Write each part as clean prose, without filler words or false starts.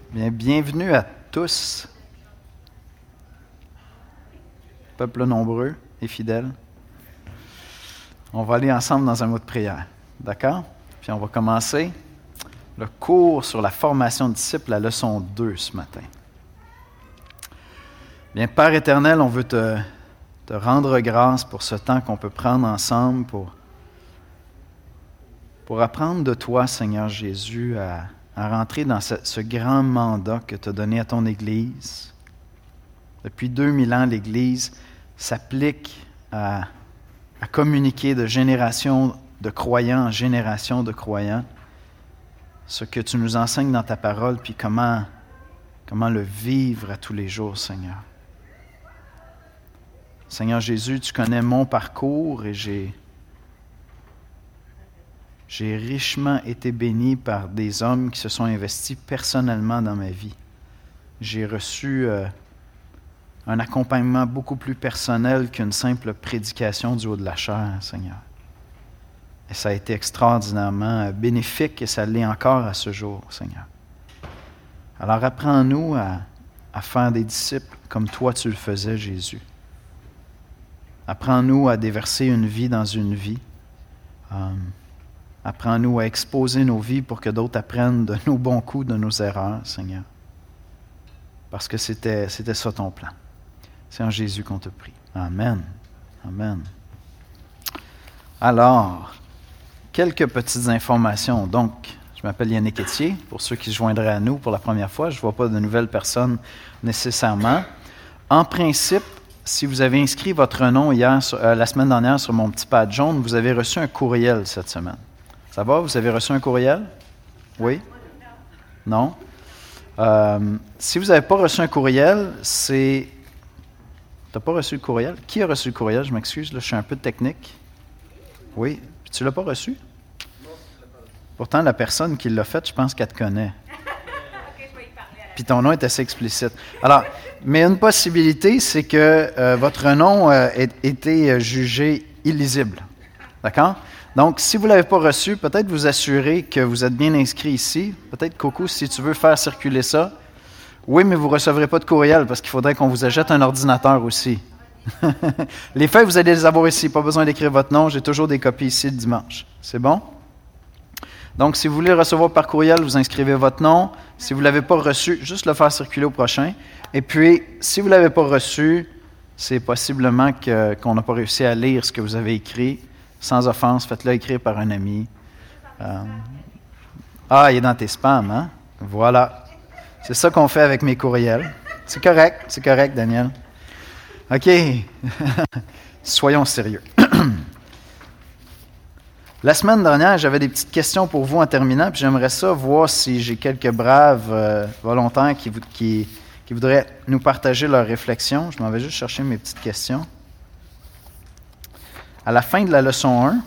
Bien, bienvenue à tous, peuple nombreux et fidèle. On va aller ensemble dans un mot de prière, d'accord? Puis on va commencer le cours sur la formation de disciples, la leçon 2 ce matin. Bien, Père éternel, on veut te rendre grâce pour ce temps qu'on peut prendre ensemble pour apprendre de toi, Seigneur Jésus, à rentrer dans ce grand mandat que tu as donné à ton Église. Depuis 2000 ans, l'Église s'applique à communiquer de génération de croyants en génération de croyants ce que tu nous enseignes dans ta parole, puis comment le vivre à tous les jours, Seigneur. Seigneur Jésus, tu connais mon parcours et j'ai richement été béni par des hommes qui se sont investis personnellement dans ma vie. J'ai reçu un accompagnement beaucoup plus personnel qu'une simple prédication du haut de la chair, Seigneur. Et ça a été extraordinairement bénéfique et ça l'est encore à ce jour, Seigneur. Alors apprends-nous à faire des disciples comme toi tu le faisais, Jésus. Apprends-nous à déverser une vie dans une vie. Apprends-nous à exposer nos vies pour que d'autres apprennent de nos bons coups, de nos erreurs, Seigneur. Parce que c'était ça ton plan. C'est en Jésus qu'on te prie. Amen. Amen. Alors, quelques petites informations. Donc, je m'appelle Yannick Etier, pour ceux qui se joindraient à nous pour la première fois. Je ne vois pas de nouvelles personnes nécessairement. En principe, si vous avez inscrit votre nom la semaine dernière sur mon petit pad jaune, vous avez reçu un courriel cette semaine. Ça va? Vous avez reçu un courriel? Oui? Non? Si vous n'avez pas reçu un courriel, c'est... Tu n'as pas reçu le courriel? Qui a reçu le courriel? Je m'excuse, là, je suis un peu technique. Oui? Puis tu ne l'as pas reçu? Pourtant, la personne qui l'a fait, je pense qu'elle te connaît. Puis ton nom est assez explicite. Alors, mais une possibilité, c'est que votre nom ait été jugé illisible. D'accord? Donc, si vous ne l'avez pas reçu, peut-être vous assurer que vous êtes bien inscrit ici. Peut-être, Coco, si tu veux faire circuler ça. Oui, mais vous ne recevrez pas de courriel parce qu'il faudrait qu'on vous achète un ordinateur aussi. Les feuilles, vous allez les avoir ici. Pas besoin d'écrire votre nom. J'ai toujours des copies ici le dimanche. C'est bon? Donc, si vous voulez le recevoir par courriel, vous inscrivez votre nom. Si vous ne l'avez pas reçu, juste le faire circuler au prochain. Et puis, si vous ne l'avez pas reçu, c'est possiblement qu'on n'a pas réussi à lire ce que vous avez écrit. Sans offense, faites-le écrire par un ami. Il est dans tes spams, hein? Voilà. C'est ça qu'on fait avec mes courriels. C'est correct, Daniel. OK. Soyons sérieux. La semaine dernière, j'avais des petites questions pour vous en terminant, puis j'aimerais ça voir si j'ai quelques braves volontaires qui voudraient nous partager leurs réflexions. Je m'en vais juste chercher mes petites questions. À la fin de la leçon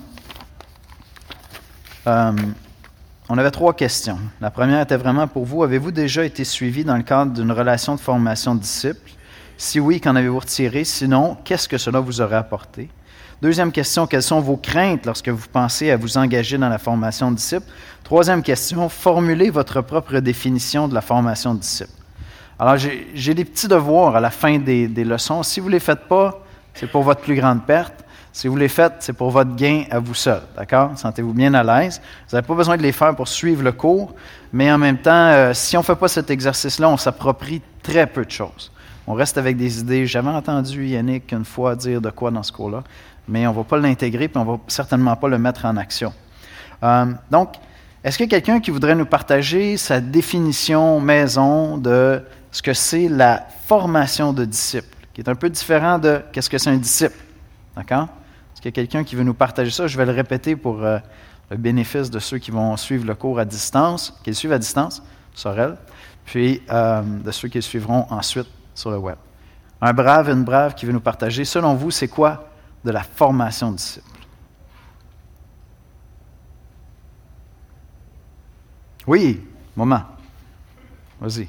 1, on avait 3 questions. La première était vraiment pour vous. Avez-vous déjà été suivi dans le cadre d'une relation de formation de disciples? Si oui, qu'en avez-vous retiré? Sinon, qu'est-ce que cela vous aurait apporté? Deuxième question, quelles sont vos craintes lorsque vous pensez à vous engager dans la formation de disciples? Troisième question, formulez votre propre définition de la formation de disciples. Alors, j'ai des petits devoirs à la fin des leçons. Si vous ne les faites pas, c'est pour votre plus grande perte. Si vous les faites, c'est pour votre gain à vous seul, d'accord? Sentez-vous bien à l'aise. Vous n'avez pas besoin de les faire pour suivre le cours, mais en même temps, si on ne fait pas cet exercice-là, on s'approprie très peu de choses. On reste avec des idées. J'avais entendu Yannick une fois dire de quoi dans ce cours-là, mais on ne va pas l'intégrer, puis on ne va certainement pas le mettre en action. Donc, est-ce qu'il y a quelqu'un qui voudrait nous partager sa définition maison de ce que c'est la formation de disciples, qui est un peu différent de qu'est-ce que c'est un disciple, d'accord? Est-ce qu'il y a quelqu'un qui veut nous partager ça? Je vais le répéter pour le bénéfice de ceux qui vont suivre le cours à distance, qui le suivent à distance, Sorel, puis de ceux qui le suivront ensuite sur le web. Un brave, une brave qui veut nous partager. Selon vous, c'est quoi de la formation de disciples? Oui, moment. Vas-y.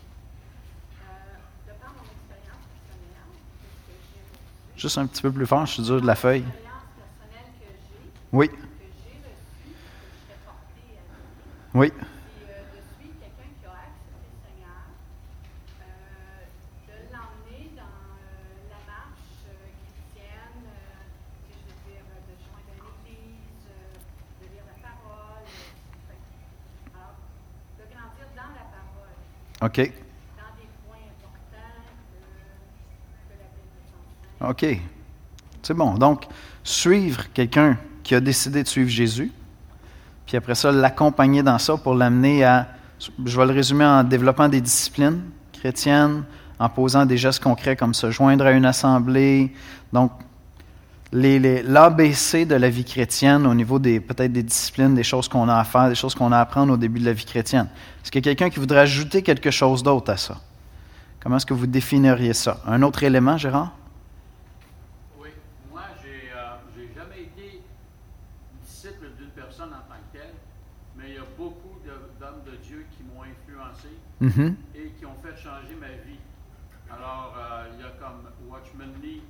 Juste un petit peu plus fort, je suis dur de la feuille. Oui. Oui. OK. Dans des points importants que la Bible OK. C'est bon. Donc, suivre quelqu'un qui a décidé de suivre Jésus, puis après ça, l'accompagner dans ça pour l'amener à, je vais le résumer en développant des disciplines chrétiennes, en posant des gestes concrets comme se joindre à une assemblée. Donc, l'ABC de la vie chrétienne au niveau peut-être des disciplines, des choses qu'on a à faire, des choses qu'on a à apprendre au début de la vie chrétienne. Est-ce qu'il y a quelqu'un qui voudrait ajouter quelque chose d'autre à ça? Comment est-ce que vous définiriez ça? Un autre élément, Gérard? Oui, moi, j'ai jamais été disciple d'une personne en tant que telle, mais il y a beaucoup d'hommes de Dieu qui m'ont influencé Mm-hmm. et qui ont fait changer ma vie. Alors, il y a comme Watchman Nee,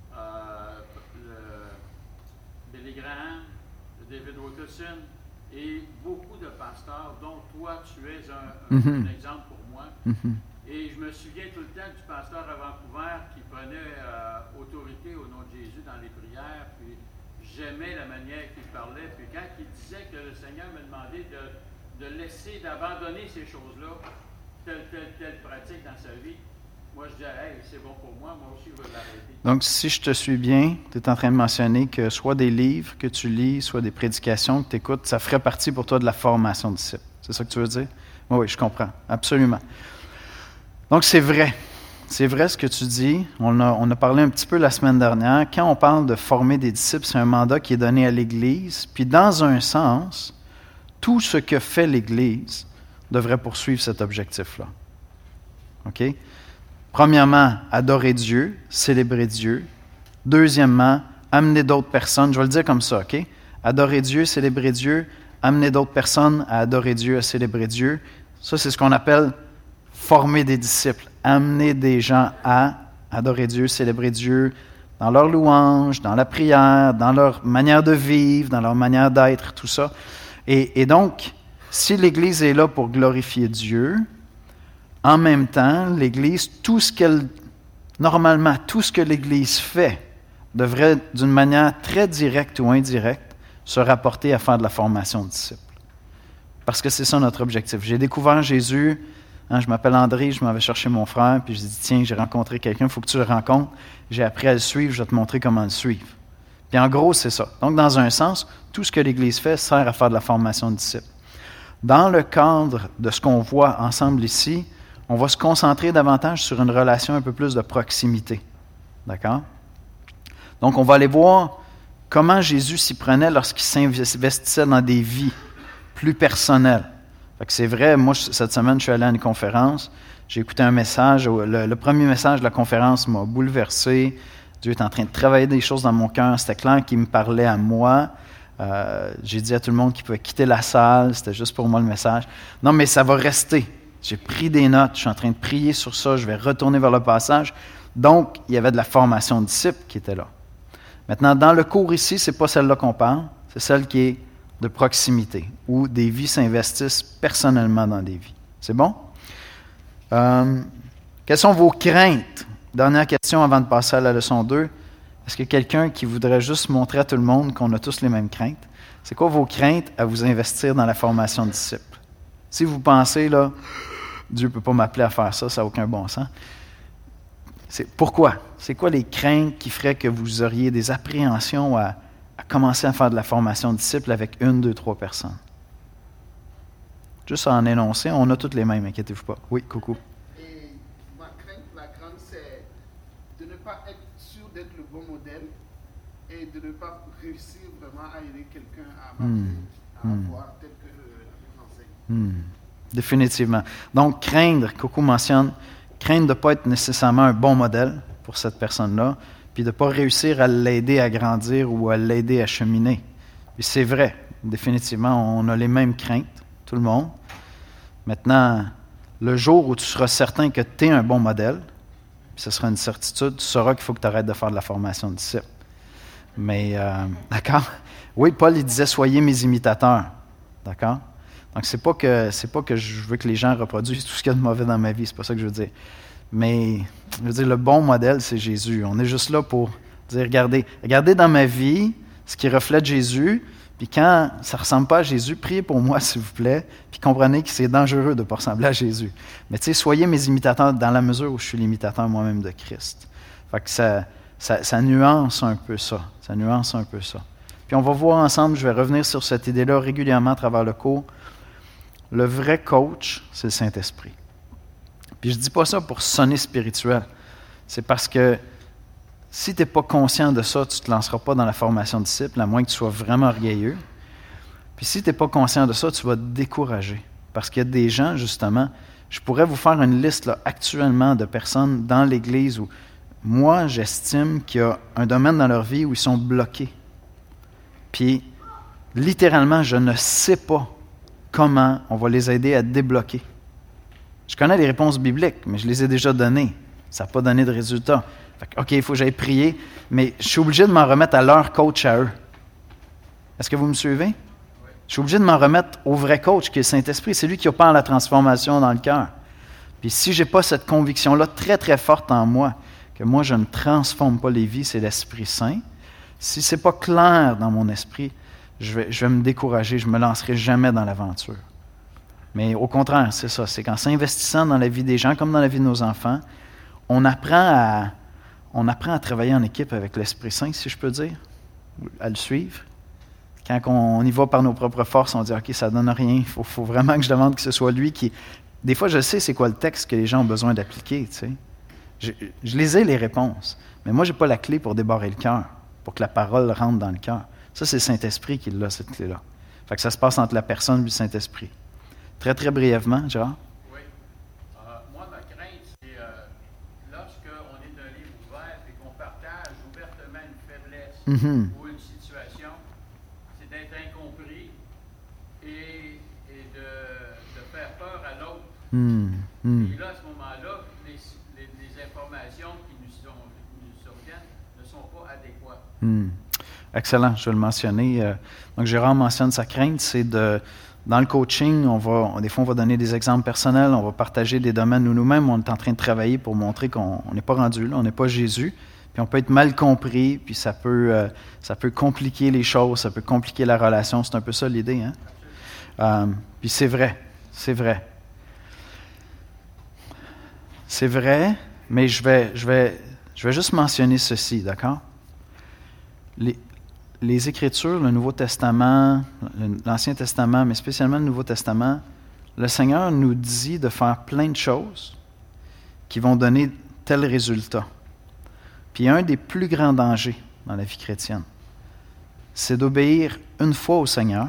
Billy Graham, David Wilkerson et beaucoup de pasteurs, dont toi, tu es un exemple pour moi. Mm-hmm. Et je me souviens tout le temps du pasteur à Vancouver qui prenait autorité au nom de Jésus dans les prières, puis j'aimais la manière qu'il parlait, puis quand il disait que le Seigneur me demandait de laisser, d'abandonner ces choses-là, telle pratique dans sa vie, moi je disais, hey, c'est bon pour moi aussi je veux l'arrêter. Donc, si je te suis bien, tu es en train de mentionner que soit des livres que tu lis, soit des prédications que tu écoutes, ça ferait partie pour toi de la formation de disciple. C'est ça que tu veux dire? Oui, je comprends. Absolument. Donc, c'est vrai. C'est vrai ce que tu dis. On a parlé un petit peu la semaine dernière. Quand on parle de former des disciples, c'est un mandat qui est donné à l'Église. Puis, dans un sens, tout ce que fait l'Église devrait poursuivre cet objectif-là. OK? Premièrement, adorer Dieu, célébrer Dieu. Deuxièmement, amener d'autres personnes. Je vais le dire comme ça, OK? Adorer Dieu, célébrer Dieu, amener d'autres personnes à adorer Dieu, à célébrer Dieu. Ça, c'est ce qu'on appelle former des disciples, amener des gens à adorer Dieu, célébrer Dieu dans leur louange, dans la prière, dans leur manière de vivre, dans leur manière d'être, tout ça. Et donc, si l'Église est là pour glorifier Dieu, en même temps, l'Église, normalement, tout ce que l'Église fait devrait, d'une manière très directe ou indirecte, se rapporter à faire de la formation de disciples. Parce que c'est ça notre objectif. J'ai découvert Jésus, je m'appelle André, je m'en vais chercher mon frère, puis je dis, tiens, j'ai rencontré quelqu'un, il faut que tu le rencontres. J'ai appris à le suivre, je vais te montrer comment le suivre. Puis en gros, c'est ça. Donc, dans un sens, tout ce que l'Église fait sert à faire de la formation de disciples. Dans le cadre de ce qu'on voit ensemble ici, on va se concentrer davantage sur une relation un peu plus de proximité. D'accord? Donc, on va aller voir comment Jésus s'y prenait lorsqu'il s'investissait dans des vies plus personnelles. Fait que c'est vrai, moi, cette semaine, je suis allé à une conférence, j'ai écouté un message, le premier message de la conférence m'a bouleversé. Dieu est en train de travailler des choses dans mon cœur, c'était clair qu'il me parlait à moi. J'ai dit à tout le monde qu'il pouvait quitter la salle, c'était juste pour moi le message. Non, mais ça va rester. J'ai pris des notes, je suis en train de prier sur ça, je vais retourner vers le passage. Donc, il y avait de la formation de disciples qui était là. Maintenant, dans le cours ici, ce n'est pas celle-là qu'on parle, c'est celle qui est de proximité, où des vies s'investissent personnellement dans des vies. C'est bon? Quelles sont vos craintes? Dernière question avant de passer à la leçon 2. Est-ce qu'il y a quelqu'un qui voudrait juste montrer à tout le monde qu'on a tous les mêmes craintes? C'est quoi vos craintes à vous investir dans la formation de disciples? Si vous pensez, là, Dieu ne peut pas m'appeler à faire ça, ça n'a aucun bon sens. Pourquoi? C'est quoi les craintes qui feraient que vous auriez des appréhensions à commencer à faire de la formation de disciples avec 1, 2, 3 personnes? Juste à en énoncer, on a toutes les mêmes, inquiétez-vous pas. Oui, coucou. Et ma crainte, la grande, c'est de ne pas être sûr d'être le bon modèle et de ne pas réussir vraiment à aider quelqu'un à avoir tel que la Bible enseigne. Définitivement. Donc, Coucou mentionne, craindre de ne pas être nécessairement un bon modèle pour cette personne-là, puis de ne pas réussir à l'aider à grandir ou à l'aider à cheminer. Puis c'est vrai, définitivement, on a les mêmes craintes, tout le monde. Maintenant, le jour où tu seras certain que tu es un bon modèle, puis ce sera une certitude, tu sauras qu'il faut que tu arrêtes de faire de la formation de disciples. Mais, d'accord? Oui, Paul, il disait « Soyez mes imitateurs ». D'accord? Donc, c'est pas que je veux que les gens reproduisent tout ce qu'il y a de mauvais dans ma vie, c'est pas ça que je veux dire. Mais, je veux dire, le bon modèle, c'est Jésus. On est juste là pour dire, regardez dans ma vie ce qui reflète Jésus, Puis quand ça ne ressemble pas à Jésus, priez pour moi, s'il vous plaît, puis comprenez que c'est dangereux de ne pas ressembler à Jésus. Mais tu sais, soyez mes imitateurs dans la mesure où je suis l'imitateur moi-même de Christ. Fait que ça nuance un peu ça. Ça nuance un peu ça. Puis on va voir ensemble, je vais revenir sur cette idée-là régulièrement à travers le cours. Le vrai coach, c'est le Saint-Esprit. Puis je ne dis pas ça pour sonner spirituel. C'est parce que si tu n'es pas conscient de ça, tu ne te lanceras pas dans la formation de disciples, à moins que tu sois vraiment orgueilleux. Puis si tu n'es pas conscient de ça, tu vas te décourager. Parce qu'il y a des gens, justement, je pourrais vous faire une liste là, actuellement de personnes dans l'Église où moi, j'estime qu'il y a un domaine dans leur vie où ils sont bloqués. Puis, littéralement, je ne sais pas comment on va les aider à débloquer. Je connais les réponses bibliques, mais je les ai déjà données. Ça n'a pas donné de résultat. Fait que, OK, il faut que j'aille prier, mais je suis obligé de m'en remettre à leur coach à eux. Est-ce que vous me suivez? Je suis obligé de m'en remettre au vrai coach qui est le Saint-Esprit. C'est lui qui opère la transformation dans le cœur. Puis si je n'ai pas cette conviction-là très, très forte en moi, que moi, je ne transforme pas les vies, c'est l'Esprit Saint, si ce n'est pas clair dans mon esprit, je vais me décourager, je ne me lancerai jamais dans l'aventure. Mais au contraire, c'est ça, c'est qu'en s'investissant dans la vie des gens, comme dans la vie de nos enfants, on apprend à travailler en équipe avec l'Esprit Saint, si je peux dire, à le suivre. Quand on y va par nos propres forces, on dit « OK, ça ne donne rien, il faut vraiment que je demande que ce soit lui qui… » Des fois, je sais c'est quoi le texte que les gens ont besoin d'appliquer, tu sais. Je les ai, les réponses, mais moi, je n'ai pas la clé pour débarrer le cœur, pour que la parole rentre dans le cœur. Ça, c'est le Saint-Esprit qui l'a, cette clé-là. Fait que ça se passe entre la personne et le Saint-Esprit. Très, très brièvement, Gérard. Oui. Moi, ma crainte, c'est lorsqu'on est un livre ouvert et qu'on partage ouvertement une faiblesse ou une situation, c'est d'être incompris et de faire peur à l'autre. Et là, à ce moment-là, les informations qui nous surviennent ne sont pas adéquates. Excellent, je vais le mentionner. Donc, Gérard mentionne sa crainte, c'est dans le coaching, des fois, on va donner des exemples personnels, on va partager des domaines où nous-mêmes, on est en train de travailler pour montrer qu'on n'est pas rendu là, on n'est pas Jésus, puis on peut être mal compris, puis ça peut compliquer les choses, ça peut compliquer la relation, c'est un peu ça l'idée. Hein? Puis c'est vrai, mais je vais juste mentionner ceci, d'accord? Les Écritures, le Nouveau Testament, l'Ancien Testament, mais spécialement le Nouveau Testament, le Seigneur nous dit de faire plein de choses qui vont donner tel résultat. Puis un des plus grands dangers dans la vie chrétienne, c'est d'obéir une fois au Seigneur,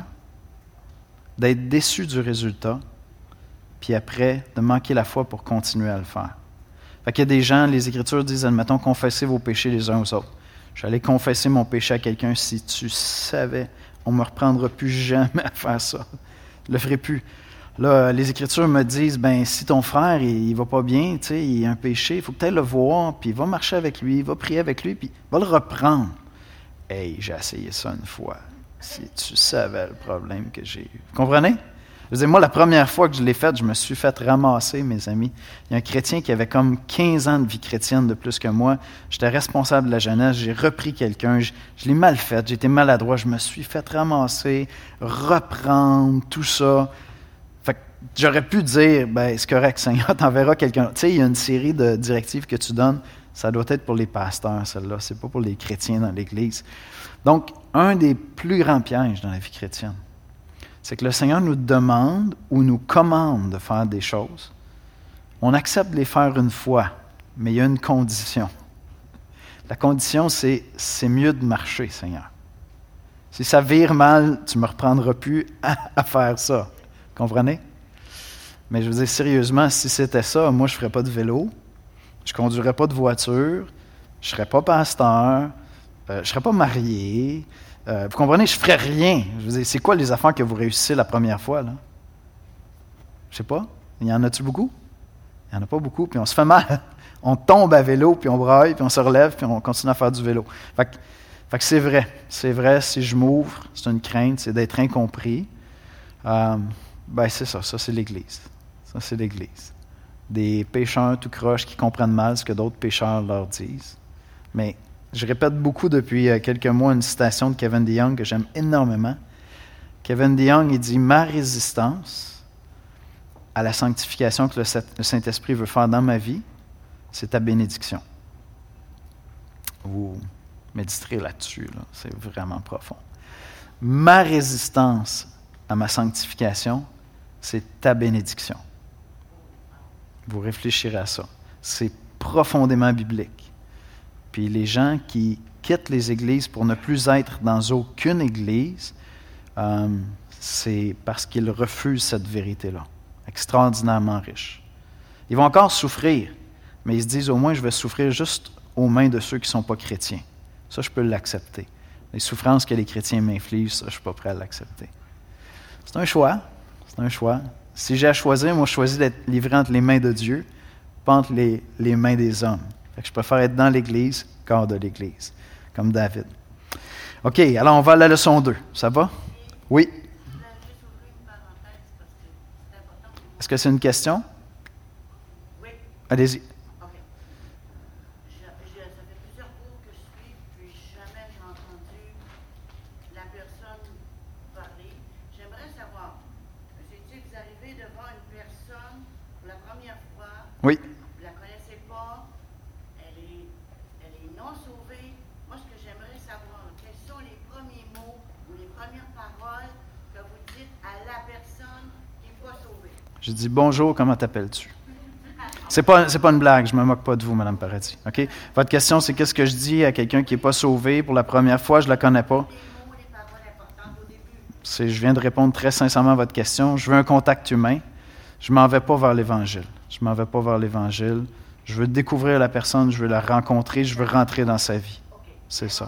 d'être déçu du résultat, puis après, de manquer la foi pour continuer à le faire. Fait qu'il y a des gens, les Écritures disent, admettons, confessez vos péchés les uns aux autres. J'allais confesser mon péché à quelqu'un. Si tu savais, on ne me reprendra plus jamais à faire ça. Je ne le ferai plus. Là, les Écritures me disent, si ton frère, il ne va pas bien, il a un péché, il faut que tu ailles le voir, puis va marcher avec lui, va prier avec lui, puis va le reprendre. Hey, j'ai essayé ça une fois. Si tu savais le problème que j'ai eu. Vous comprenez? Je veux dire, moi, la première fois que je l'ai fait, je me suis fait ramasser, mes amis. Il y a un chrétien qui avait comme 15 ans de vie chrétienne de plus que moi. J'étais responsable de la jeunesse, j'ai repris quelqu'un, je l'ai mal fait, j'ai été maladroit, je me suis fait ramasser, reprendre, tout ça. Fait que j'aurais pu dire, c'est correct, Seigneur, t'enverras quelqu'un. Tu sais, il y a une série de directives que tu donnes, ça doit être pour les pasteurs, celle-là, c'est pas pour les chrétiens dans l'Église. Donc, un des plus grands pièges dans la vie chrétienne, c'est que le Seigneur nous demande ou nous commande de faire des choses. On accepte de les faire une fois, mais il y a une condition. La condition, c'est mieux de marcher, Seigneur. Si ça vire mal, tu ne me reprendras plus à faire ça. Comprenez? Mais je veux dire, sérieusement, si c'était ça, moi, je ne ferais pas de vélo, je ne conduirais pas de voiture, je ne serais pas pasteur, je ne serais pas marié. Vous comprenez, je ne ferais rien. Je veux dire, c'est quoi les affaires que vous réussissez la première fois, là? Je ne sais pas. Il y en a-tu beaucoup? Il n'y en a pas beaucoup, puis on se fait mal. On tombe à vélo, puis on braille, puis on se relève, puis on continue à faire du vélo. Fait que c'est vrai. C'est vrai, si je m'ouvre, c'est une crainte, c'est d'être incompris. C'est ça. Ça, c'est l'Église. Ça, c'est l'Église. Des pécheurs tout croche qui comprennent mal ce que d'autres pécheurs leur disent. Mais je répète beaucoup depuis quelques mois une citation de Kevin DeYoung que j'aime énormément. Kevin DeYoung, il dit « Ma résistance à la sanctification que le Saint-Esprit veut faire dans ma vie, c'est ta bénédiction. » Vous méditerez là-dessus, là. C'est vraiment profond. Ma résistance à ma sanctification, c'est ta bénédiction. Vous réfléchirez à ça. C'est profondément biblique. Puis les gens qui quittent les églises pour ne plus être dans aucune église, c'est parce qu'ils refusent cette vérité-là, extraordinairement riche. Ils vont encore souffrir, mais ils se disent au moins je vais souffrir juste aux mains de ceux qui ne sont pas chrétiens. Ça, je peux l'accepter. Les souffrances que les chrétiens m'infligent, ça, je ne suis pas prêt à l'accepter. C'est un choix. C'est un choix. Si j'ai à choisir, moi, je choisis d'être livré entre les mains de Dieu, pas entre les mains des hommes. Fait que je préfère être dans l'Église qu'hors de l'Église, comme David. OK, alors on va à la leçon 2. Ça va? Oui. Est-ce que c'est une question? Oui. Allez-y. OK. Ça fait plusieurs cours que je suis, puis jamais j'ai entendu la personne parler. J'aimerais savoir, c'est-tu que vous arrivez devant une personne pour la première fois, Oui. vous ne la connaissez pas, elle est non sauvée. Moi, ce que j'aimerais savoir, quels sont les premiers mots ou les premières paroles que vous dites à la personne qui n'est pas sauvée? Je dis bonjour, comment t'appelles-tu? C'est pas une blague, je ne me moque pas de vous, Mme Paradis. OK? Votre question, c'est qu'est-ce que je dis à quelqu'un qui n'est pas sauvé pour la première fois, je ne la connais pas. Les paroles importantes au début. Je viens de répondre très sincèrement à votre question. Je veux un contact humain. Je ne m'en vais pas vers l'Évangile. Je ne m'en vais pas vers l'Évangile. Je veux découvrir la personne, je veux la rencontrer, je veux rentrer dans sa vie. C'est ça.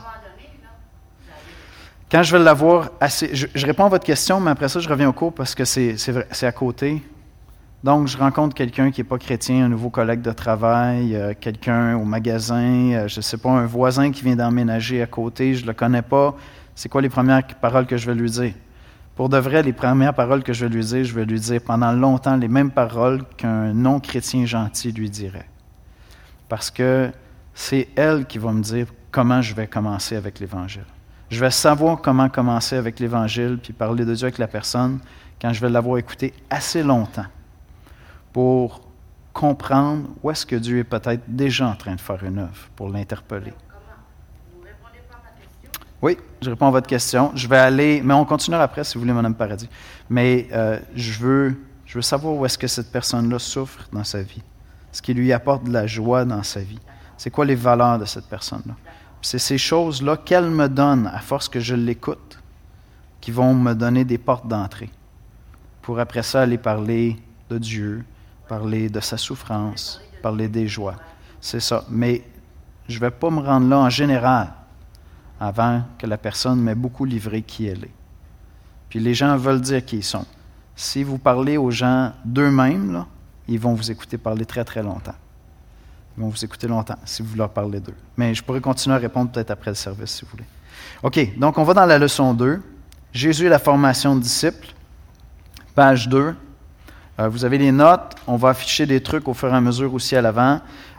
Quand je vais l'avoir assez... Je réponds à votre question, mais après ça, je reviens au cours parce que c'est à côté. Donc, je rencontre quelqu'un qui n'est pas chrétien, un nouveau collègue de travail, quelqu'un au magasin, je ne sais pas, un voisin qui vient d'emménager à côté, je ne le connais pas. C'est quoi les premières paroles que je vais lui dire? Pour de vrai, les premières paroles que je vais lui dire pendant longtemps les mêmes paroles qu'un non-chrétien gentil lui dirait. Parce que c'est elle qui va me dire comment je vais commencer avec l'Évangile. Je vais savoir comment commencer avec l'Évangile puis parler de Dieu avec la personne quand je vais l'avoir écouté assez longtemps pour comprendre où est-ce que Dieu est peut-être déjà en train de faire une œuvre pour l'interpeller. Vous ne répondez pas à ma question? Oui, je réponds à votre question. Je vais aller, mais on continuera après si vous voulez, Mme Paradis. Mais je veux savoir où est-ce que cette personne-là souffre dans sa vie. Ce qui lui apporte de la joie dans sa vie. C'est quoi les valeurs de cette personne-là? C'est ces choses-là qu'elle me donne, à force que je l'écoute, qui vont me donner des portes d'entrée. Pour après ça aller parler de Dieu, parler de sa souffrance, parler des joies. C'est ça. Mais je ne vais pas me rendre là en général avant que la personne m'ait beaucoup livré qui elle est. Puis les gens veulent dire qui ils sont. Si vous parlez aux gens d'eux-mêmes, là, ils vont vous écouter parler très, très longtemps. Ils vont vous écouter longtemps si vous leur parlez d'eux. Mais je pourrais continuer à répondre peut-être après le service, si vous voulez. OK, donc on va dans la leçon 2. Jésus et la formation de disciples. Page 2. Vous avez les notes. On va afficher des trucs au fur et à mesure aussi à l'avant.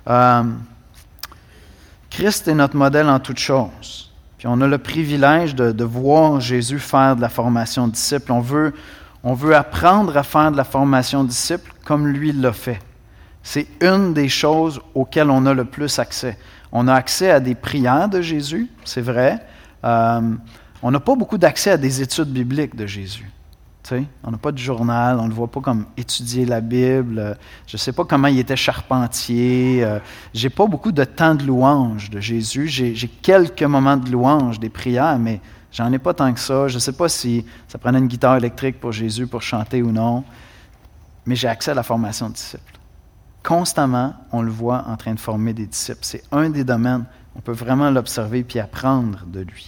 Christ est notre modèle en toutes choses. Puis on a le privilège de voir Jésus faire de la formation de disciples. On veut apprendre à faire de la formation de disciples comme lui l'a fait. C'est une des choses auxquelles on a le plus accès. On a accès à des prières de Jésus, c'est vrai. On n'a pas beaucoup d'accès à des études bibliques de Jésus. T'sais, on n'a pas de journal, on ne le voit pas comme étudier la Bible. Je ne sais pas comment il était charpentier. Je n'ai pas beaucoup de temps de louange de Jésus. J'ai quelques moments de louange, des prières, mais j'en ai pas tant que ça. Je ne sais pas si ça prenait une guitare électrique pour Jésus pour chanter ou non. Mais j'ai accès à la formation de disciples. Constamment, on le voit en train de former des disciples. C'est un des domaines. On peut vraiment l'observer puis apprendre de lui.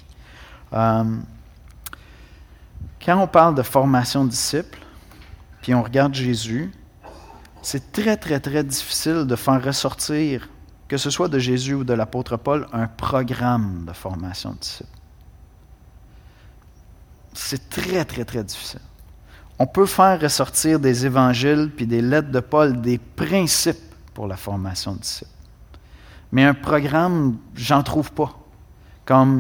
Quand on parle de formation de disciples, puis on regarde Jésus, c'est très, très, très difficile de faire ressortir, que ce soit de Jésus ou de l'apôtre Paul, un programme de formation de disciples. C'est très, très, très difficile. On peut faire ressortir des évangiles puis des lettres de Paul des principes pour la formation de disciples. Mais un programme, j'en trouve pas. Comme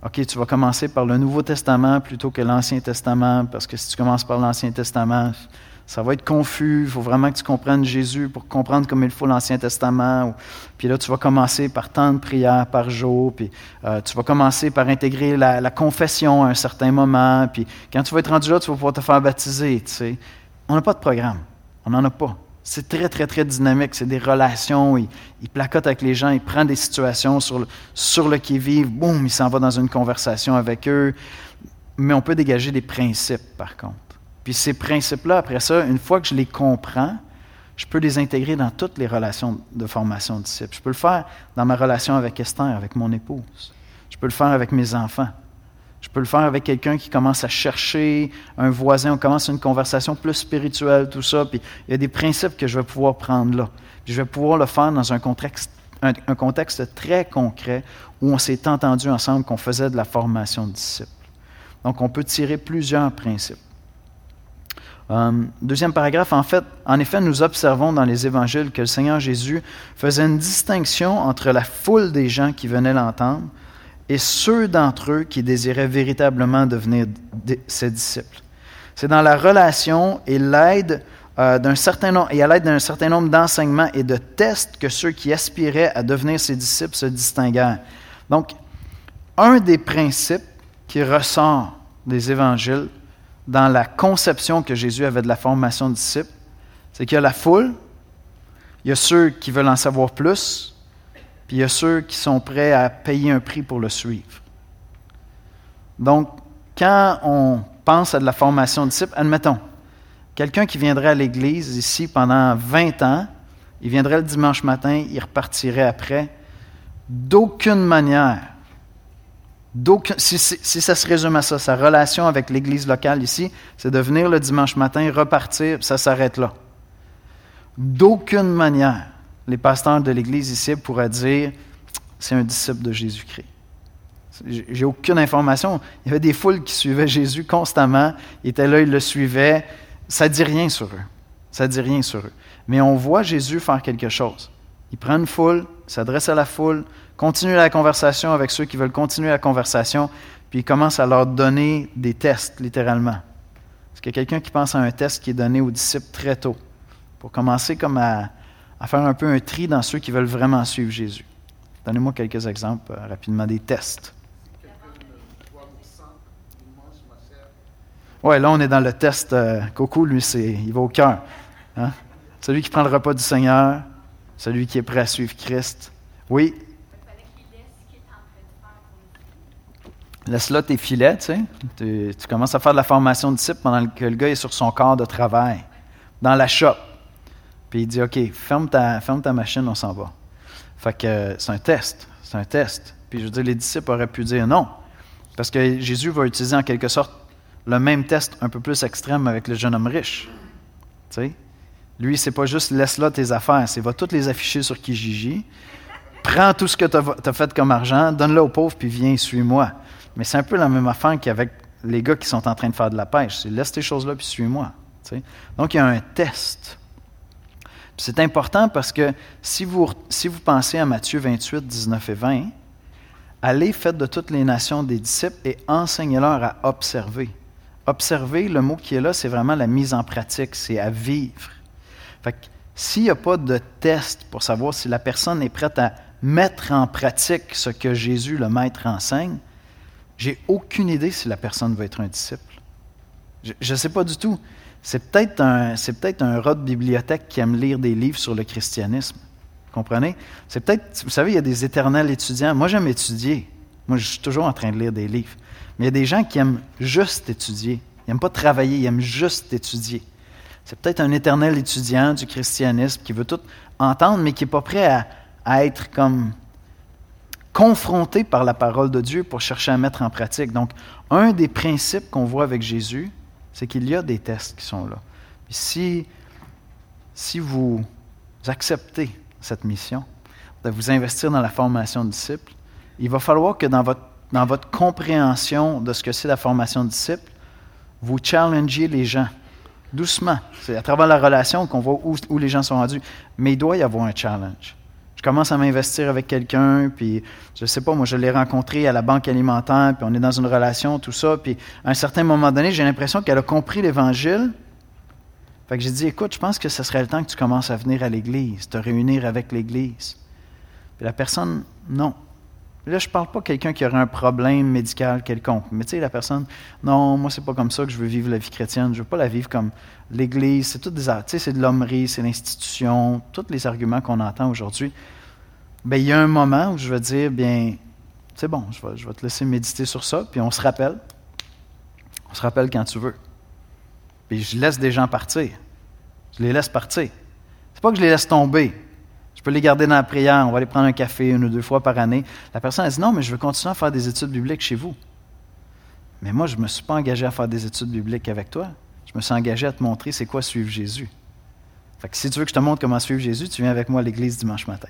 OK, tu vas commencer par le Nouveau Testament plutôt que l'Ancien Testament, parce que si tu commences par l'Ancien Testament, ça va être confus. Il faut vraiment que tu comprennes Jésus pour comprendre comme il faut l'Ancien Testament. Puis là, tu vas commencer par tant de prières par jour. Puis tu vas commencer par intégrer la confession à un certain moment. Puis quand tu vas être rendu là, tu vas pouvoir te faire baptiser. Tu sais. On n'a pas de programme. On n'en a pas. C'est très, très, très dynamique. C'est des relations. Il placote avec les gens. Il prend des situations sur le qui-vive. Boum, il s'en va dans une conversation avec eux. Mais on peut dégager des principes, par contre. Puis ces principes-là, après ça, une fois que je les comprends, je peux les intégrer dans toutes les relations de formation de disciples. Je peux le faire dans ma relation avec Esther, avec mon épouse. Je peux le faire avec mes enfants. Je peux le faire avec quelqu'un qui commence à chercher un voisin. On commence une conversation plus spirituelle, tout ça. Puis il y a des principes que je vais pouvoir prendre là. Puis je vais pouvoir le faire dans un contexte très concret où on s'est entendu ensemble qu'on faisait de la formation de disciples. Donc, on peut tirer plusieurs principes. Deuxième paragraphe, en effet, nous observons dans les évangiles que le Seigneur Jésus faisait une distinction entre la foule des gens qui venaient l'entendre et ceux d'entre eux qui désiraient véritablement devenir ses disciples. C'est dans la relation et l'aide d'un certain nombre, et à l'aide d'un certain nombre d'enseignements et de tests que ceux qui aspiraient à devenir ses disciples se distinguèrent. Donc, un des principes qui ressort des évangiles dans la conception que Jésus avait de la formation de disciples, c'est qu'il y a la foule, il y a ceux qui veulent en savoir plus, puis il y a ceux qui sont prêts à payer un prix pour le suivre. Donc, quand on pense à de la formation de disciples, admettons, quelqu'un qui viendrait à l'Église ici pendant 20 ans, il viendrait le dimanche matin, il repartirait après, d'aucune manière, si ça se résume à ça, sa relation avec l'Église locale ici, c'est de venir le dimanche matin, repartir, ça s'arrête là. D'aucune manière, les pasteurs de l'Église ici pourraient dire « c'est un disciple de Jésus-Christ ». J'ai aucune information. Il y avait des foules qui suivaient Jésus constamment, ils étaient là, ils le suivaient. Ça ne dit rien sur eux. Ça ne dit rien sur eux. Mais on voit Jésus faire quelque chose. Il prend une foule, s'adresse à la foule, continue la conversation avec ceux qui veulent continuer la conversation, puis il commence à leur donner des tests, littéralement. Est-ce qu'il y a quelqu'un qui pense à un test qui est donné aux disciples très tôt, pour commencer comme à faire un peu un tri dans ceux qui veulent vraiment suivre Jésus? Donnez-moi quelques exemples rapidement, des tests. Oui, là, on est dans le test. Coco, lui, il va au cœur. Hein? Celui qui prend le repas du Seigneur, celui qui est prêt à suivre Christ. Oui? Laisse là tes filets, tu sais. Tu commences à faire de la formation de disciple pendant que le gars est sur son corps de travail, dans la shop. Puis il dit, OK, ferme ta machine, on s'en va. Fait que c'est un test. Puis je veux dire, les disciples auraient pu dire non. Parce que Jésus va utiliser en quelque sorte le même test un peu plus extrême avec le jeune homme riche. Tu sais? Lui, c'est pas juste « laisse là tes affaires », c'est « va toutes les afficher sur Kijiji, prends tout ce que tu as fait comme argent, donne-le aux pauvres, puis viens, suis-moi ». Mais c'est un peu la même affaire qu'avec les gars qui sont en train de faire de la pêche. C'est « laisse tes choses-là, puis suis-moi ». Tu sais? Donc, il y a un test. Puis c'est important parce que si vous pensez à Matthieu 28, 19 et 20, « Allez, faites de toutes les nations des disciples et enseignez-leur à observer ». Observer, le mot qui est là, c'est vraiment la mise en pratique, c'est à vivre. Fait que s'il n'y a pas de test pour savoir si la personne est prête à mettre en pratique ce que Jésus, le Maître, enseigne, j'ai aucune idée si la personne va être un disciple. Je ne sais pas du tout. C'est peut-être un rat de bibliothèque qui aime lire des livres sur le christianisme. Vous comprenez? C'est peut-être, vous savez, il y a des éternels étudiants. Moi, j'aime étudier. Moi, je suis toujours en train de lire des livres. Mais il y a des gens qui aiment juste étudier. Ils n'aiment pas travailler, ils aiment juste étudier. C'est peut-être un éternel étudiant du christianisme qui veut tout entendre, mais qui n'est pas prêt à être comme confronté par la parole de Dieu pour chercher à mettre en pratique. Donc, un des principes qu'on voit avec Jésus, c'est qu'il y a des tests qui sont là. Puis si vous acceptez cette mission de vous investir dans la formation de disciples, il va falloir que dans votre compréhension de ce que c'est la formation de disciples, vous challengez les gens. Doucement. C'est à travers la relation qu'on voit où les gens sont rendus. Mais il doit y avoir un challenge. Je commence à m'investir avec quelqu'un, puis je sais pas, moi je l'ai rencontré à la banque alimentaire, puis on est dans une relation, tout ça, puis à un certain moment donné, j'ai l'impression qu'elle a compris l'Évangile. Fait que j'ai dit, écoute, je pense que ce serait le temps que tu commences à venir à l'Église, te réunir avec l'Église. Puis la personne, non. Là, je ne parle pas de quelqu'un qui aurait un problème médical quelconque. Mais tu sais, la personne, non, moi, c'est pas comme ça que je veux vivre la vie chrétienne. Je veux pas la vivre comme l'Église. C'est tout des, tu sais, c'est de l'hommerie, c'est l'institution, tous les arguments qu'on entend aujourd'hui. Bien, il y a un moment où je vais dire, bien, c'est bon, je vais te laisser méditer sur ça, puis on se rappelle. On se rappelle quand tu veux. Puis je laisse des gens partir. Je les laisse partir. C'est pas que je les laisse tomber. Je peux les garder dans la prière, on va aller prendre un café 1 ou 2 fois par année. La personne a dit, non, mais je veux continuer à faire des études bibliques chez vous. Mais moi, je ne me suis pas engagé à faire des études bibliques avec toi. Je me suis engagé à te montrer c'est quoi suivre Jésus. Fait que si tu veux que je te montre comment suivre Jésus, tu viens avec moi à l'église dimanche matin.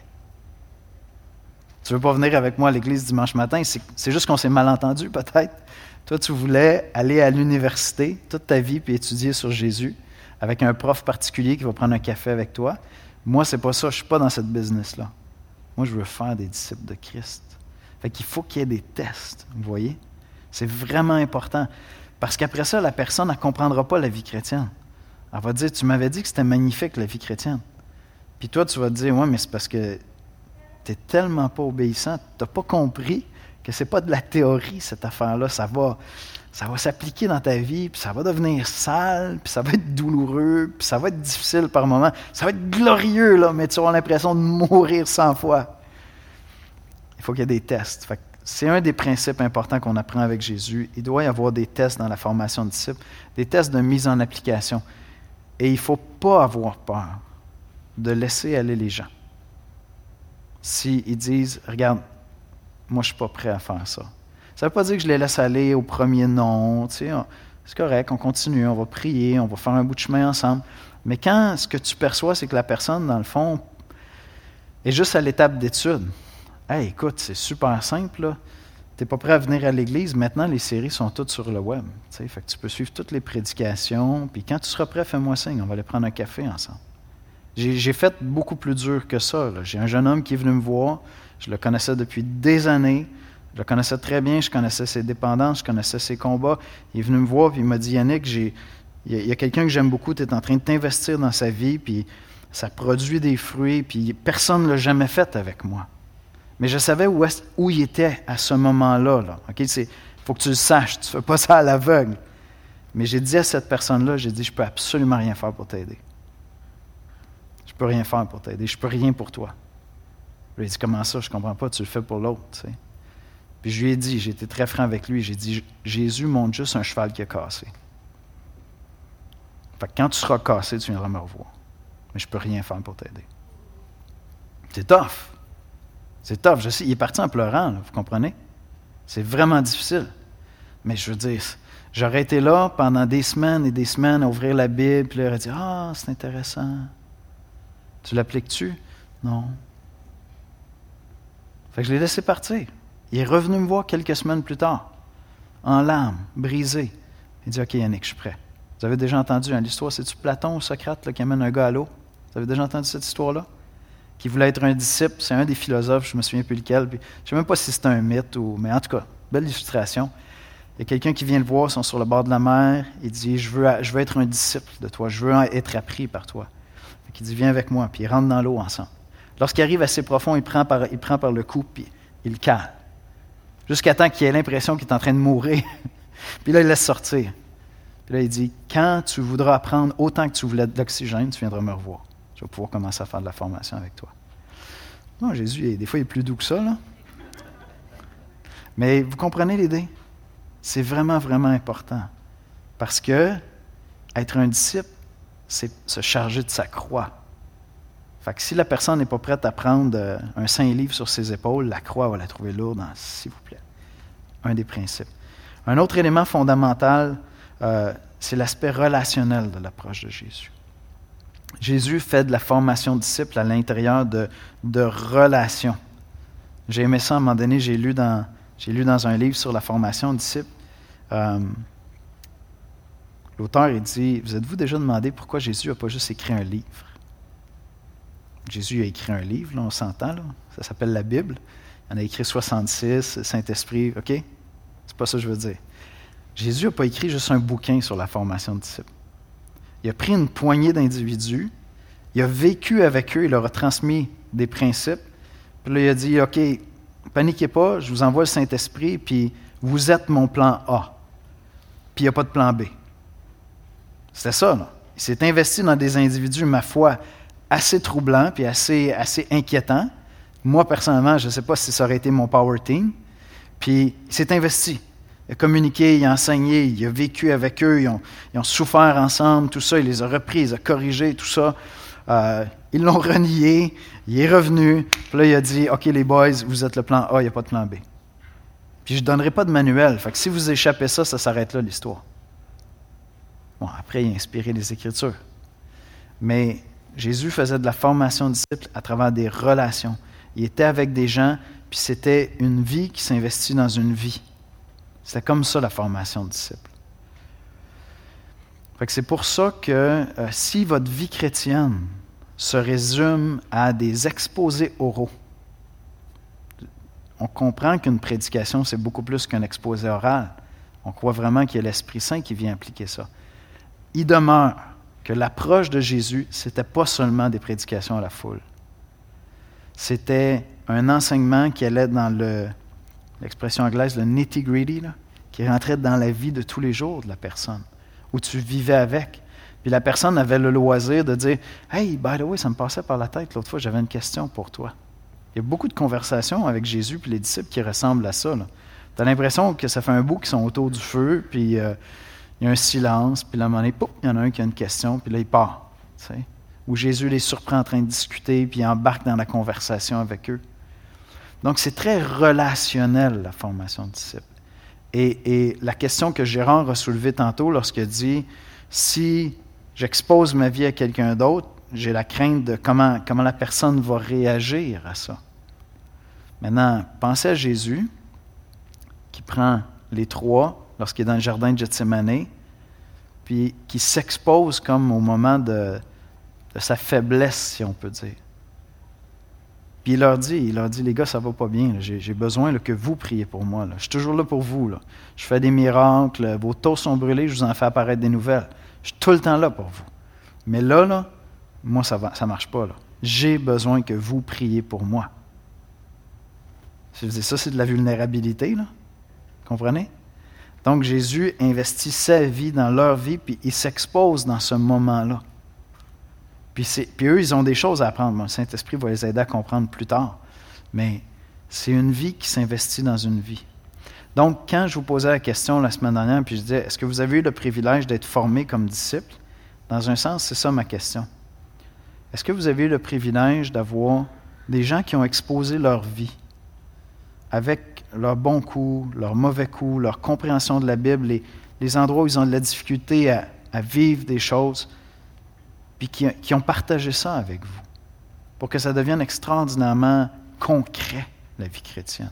Tu ne veux pas venir avec moi à l'église dimanche matin, c'est juste qu'on s'est mal entendu peut-être. Toi, tu voulais aller à l'université toute ta vie puis étudier sur Jésus avec un prof particulier qui va prendre un café avec toi. Moi, c'est pas ça. Je ne suis pas dans cette business-là. Moi, je veux faire des disciples de Christ. Fait qu'il faut qu'il y ait des tests, vous voyez? C'est vraiment important. Parce qu'après ça, la personne ne comprendra pas la vie chrétienne. Elle va dire, tu m'avais dit que c'était magnifique, la vie chrétienne. Puis toi, tu vas te dire, ouais, mais c'est parce que tu n'es tellement pas obéissant. Tu n'as pas compris que ce n'est pas de la théorie, cette affaire-là. Ça va s'appliquer dans ta vie, puis ça va devenir sale, puis ça va être douloureux, puis ça va être difficile par moments. Ça va être glorieux, là, mais tu auras l'impression de mourir 100 fois. Il faut qu'il y ait des tests. Fait que c'est un des principes importants qu'on apprend avec Jésus. Il doit y avoir des tests dans la formation de disciples, des tests de mise en application. Et il ne faut pas avoir peur de laisser aller les gens. S'ils disent, regarde, moi je ne suis pas prêt à faire ça. Ça ne veut pas dire que je les laisse aller au premier non. Tu sais, c'est correct, on continue, on va prier, on va faire un bout de chemin ensemble. Mais quand ce que tu perçois, c'est que la personne, dans le fond, est juste à l'étape d'étude. Hey, écoute, c'est super simple, tu n'es pas prêt à venir à l'église, maintenant les séries sont toutes sur le web. Tu sais, fait que tu peux suivre toutes les prédications, puis quand tu seras prêt, fais-moi signe, on va aller prendre un café ensemble. J'ai fait beaucoup plus dur que ça. Là. J'ai un jeune homme qui est venu me voir, je le connaissais depuis des années, je le connaissais très bien, je connaissais ses dépendances, je connaissais ses combats. Il est venu me voir, puis il m'a dit, Yannick, il y a quelqu'un que j'aime beaucoup, tu es en train de t'investir dans sa vie, puis ça produit des fruits, puis personne ne l'a jamais fait avec moi. Mais je savais où il était à ce moment-là. Là. Okay? Il faut que tu le saches, tu ne fais pas ça à l'aveugle. Mais j'ai dit à cette personne-là, j'ai dit, je ne peux absolument rien faire pour t'aider. Je ne peux rien faire pour t'aider, je ne peux rien pour toi. Il a dit, comment ça, je ne comprends pas, tu le fais pour l'autre. Tu sais. Puis je lui ai dit, j'ai été très franc avec lui, j'ai dit, Jésus montre juste un cheval qui a cassé. Fait que quand tu seras cassé, tu viendras me revoir. Mais je ne peux rien faire pour t'aider. C'est tough. C'est tough, je sais, il est parti en pleurant, là, vous comprenez? C'est vraiment difficile. Mais je veux dire, j'aurais été là pendant des semaines et des semaines à ouvrir la Bible, puis là, il aurait dit, ah, c'est intéressant. Tu l'appliques-tu? Non. Fait que je l'ai laissé partir. Il est revenu me voir quelques semaines plus tard, en larmes, brisé. Il dit, OK, Yannick, je suis prêt. Vous avez déjà entendu l'histoire, c'est-tu Platon ou Socrate là, qui amène un gars à l'eau? Vous avez déjà entendu cette histoire-là? Qui voulait être un disciple, c'est un des philosophes, je ne me souviens plus lequel, puis je ne sais même pas si c'est un mythe, mais en tout cas, belle illustration. Il y a quelqu'un qui vient le voir, ils sont sur le bord de la mer, il dit, je veux être un disciple de toi, je veux être appris par toi. Il dit, viens avec moi, puis ils rentrent dans l'eau ensemble. Lorsqu'il arrive assez profond, il prend par le cou, puis il le cale. Jusqu'à temps qu'il ait l'impression qu'il est en train de mourir. Puis là, il laisse sortir. Puis là, il dit, quand tu voudras apprendre autant que tu voulais de l'oxygène, tu viendras me revoir. Je vais pouvoir commencer à faire de la formation avec toi. Non, Jésus, des fois, il est plus doux que ça, là. Mais vous comprenez l'idée? C'est vraiment, vraiment important. Parce que être un disciple, c'est se charger de sa croix. Fait que si la personne n'est pas prête à prendre un saint livre sur ses épaules, la croix va la trouver lourde, s'il vous plaît. Un des principes. Un autre élément fondamental, c'est l'aspect relationnel de l'approche de Jésus. Jésus fait de la formation de disciples à l'intérieur de relations. J'ai aimé ça à un moment donné, j'ai lu dans un livre sur la formation de disciples. L'auteur, il dit, vous êtes-vous déjà demandé pourquoi Jésus n'a pas juste écrit un livre? Jésus a écrit un livre, là, on s'entend, là, ça s'appelle la Bible. Il en a écrit 66, Saint-Esprit, OK? C'est pas ça que je veux dire. Jésus n'a pas écrit juste un bouquin sur la formation de disciples. Il a pris une poignée d'individus, il a vécu avec eux, il leur a transmis des principes, puis là, il a dit, OK, paniquez pas, je vous envoie le Saint-Esprit, puis vous êtes mon plan A. Puis il n'y a pas de plan B. C'était ça, là. Il s'est investi dans des individus, ma foi, assez troublants, puis assez inquiétants. Moi, personnellement, je ne sais pas si ça aurait été mon power team. Puis il s'est investi. Il a communiqué, il a enseigné, il a vécu avec eux, ils ont souffert ensemble, tout ça, il les a repris, il les a corrigés, tout ça. Ils l'ont renié, il est revenu, puis là il a dit, OK les boys, vous êtes le plan A, il n'y a pas de plan B. Puis je ne donnerai pas de manuel, fait que si vous échappez ça s'arrête là l'histoire. Bon, après il a inspiré les Écritures. Mais Jésus faisait de la formation de disciples à travers des relations. Il était avec des gens, puis c'était une vie qui s'investit dans une vie. C'était comme ça la formation de disciples. Fait que c'est pour ça que si votre vie chrétienne se résume à des exposés oraux, on comprend qu'une prédication, c'est beaucoup plus qu'un exposé oral. On croit vraiment qu'il y a l'Esprit Saint qui vient appliquer ça. Il demeure que l'approche de Jésus, ce n'était pas seulement des prédications à la foule. C'était un enseignement qui allait dans l'expression anglaise, le nitty-gritty, là, qui rentrait dans la vie de tous les jours de la personne, où tu vivais avec. Puis la personne avait le loisir de dire « Hey, by the way, ça me passait par la tête l'autre fois, j'avais une question pour toi. » Il y a beaucoup de conversations avec Jésus et les disciples qui ressemblent à ça. Tu as l'impression que ça fait un bout qu'ils sont autour du feu, puis il y a un silence, puis là, à un moment donné, pouf, il y en a un qui a une question, puis là, il part. Tu sais? Où Jésus les surprend en train de discuter, puis il embarque dans la conversation avec eux. Donc, c'est très relationnel, la formation de disciples. Et la question que Gérard a soulevée tantôt lorsqu'il dit « Si j'expose ma vie à quelqu'un d'autre, j'ai la crainte de comment la personne va réagir à ça. » Maintenant, pensez à Jésus qui prend les trois lorsqu'il est dans le jardin de Gethsémani, puis qui s'expose comme au moment de sa faiblesse, si on peut dire. Puis il leur dit, les gars, ça va pas bien, là. J'ai besoin là, que vous priez pour moi. Là. Je suis toujours là pour vous. Là. Je fais des miracles, vos toasts sont brûlés, je vous en fais apparaître des nouvelles. Je suis tout le temps là pour vous. Mais là, moi, ça marche pas. Là. J'ai besoin que vous priez pour moi. Ça, c'est de la vulnérabilité, là. Comprenez? Donc, Jésus investit sa vie dans leur vie, puis il s'expose dans ce moment-là. Puis eux, ils ont des choses à apprendre. Le Saint-Esprit va les aider à comprendre plus tard. Mais c'est une vie qui s'investit dans une vie. Donc, quand je vous posais la question la semaine dernière, puis je disais, est-ce que vous avez eu le privilège d'être formé comme disciple? Dans un sens, c'est ça ma question. Est-ce que vous avez eu le privilège d'avoir des gens qui ont exposé leur vie avec leurs bons coups, leurs mauvais coups, leur compréhension de la Bible, les endroits où ils ont de la difficulté à vivre des choses, puis qui ont partagé ça avec vous, pour que ça devienne extraordinairement concret, la vie chrétienne.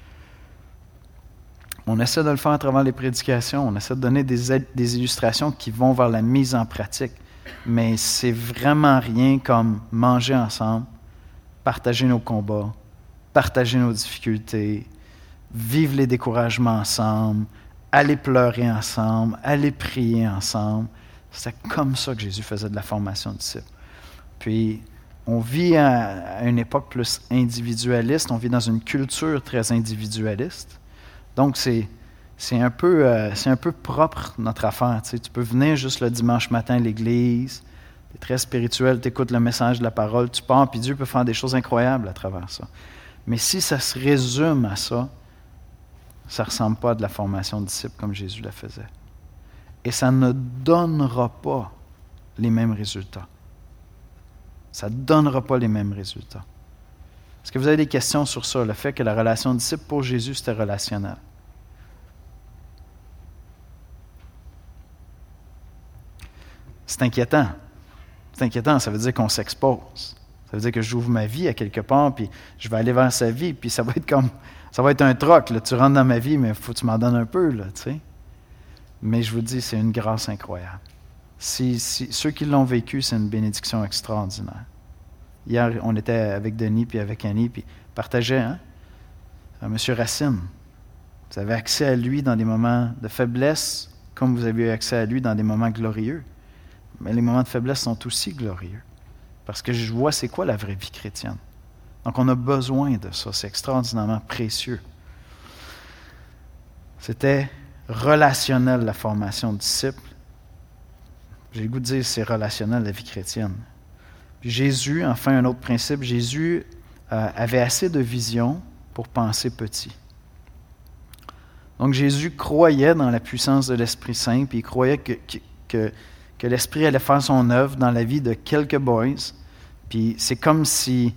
On essaie de le faire à travers les prédications, on essaie de donner des illustrations qui vont vers la mise en pratique, mais c'est vraiment rien comme manger ensemble, partager nos combats, partager nos difficultés, vivre les découragements ensemble, aller pleurer ensemble, aller prier ensemble. C'est comme ça que Jésus faisait de la formation de disciples. Puis, on vit à une époque plus individualiste, on vit dans une culture très individualiste. Donc, c'est un peu propre, notre affaire. Tu sais, tu peux venir juste le dimanche matin à l'église, tu es très spirituel, tu écoutes le message de la parole, tu pars, puis Dieu peut faire des choses incroyables à travers ça. Mais si ça se résume à ça, ça ne ressemble pas à de la formation de disciples comme Jésus la faisait. Et ça ne donnera pas les mêmes résultats. Ça ne donnera pas les mêmes résultats. Est-ce que vous avez des questions sur ça, le fait que la relation disciple pour Jésus, c'était relationnel? C'est inquiétant. C'est inquiétant, ça veut dire qu'on s'expose. Ça veut dire que j'ouvre ma vie à quelque part, puis je vais aller vers sa vie, puis ça va être un troc. Là. Tu rentres dans ma vie, mais il faut que tu m'en donnes un peu, là, tu sais. Mais je vous dis, c'est une grâce incroyable. Si ceux qui l'ont vécu, c'est une bénédiction extraordinaire. Hier, on était avec Denis puis avec Annie, puis partageait, hein? M. Racine. Vous avez accès à lui dans des moments de faiblesse, comme vous avez eu accès à lui dans des moments glorieux. Mais les moments de faiblesse sont aussi glorieux. Parce que je vois c'est quoi la vraie vie chrétienne. Donc on a besoin de ça. C'est extraordinairement précieux. C'était relationnel, la formation de disciples. J'ai le goût de dire c'est relationnel, la vie chrétienne. Puis Jésus, enfin un autre principe, Jésus avait assez de vision pour penser petit. Donc Jésus croyait dans la puissance de l'Esprit Saint, puis il croyait que l'Esprit allait faire son œuvre dans la vie de quelques boys. Puis c'est comme s'il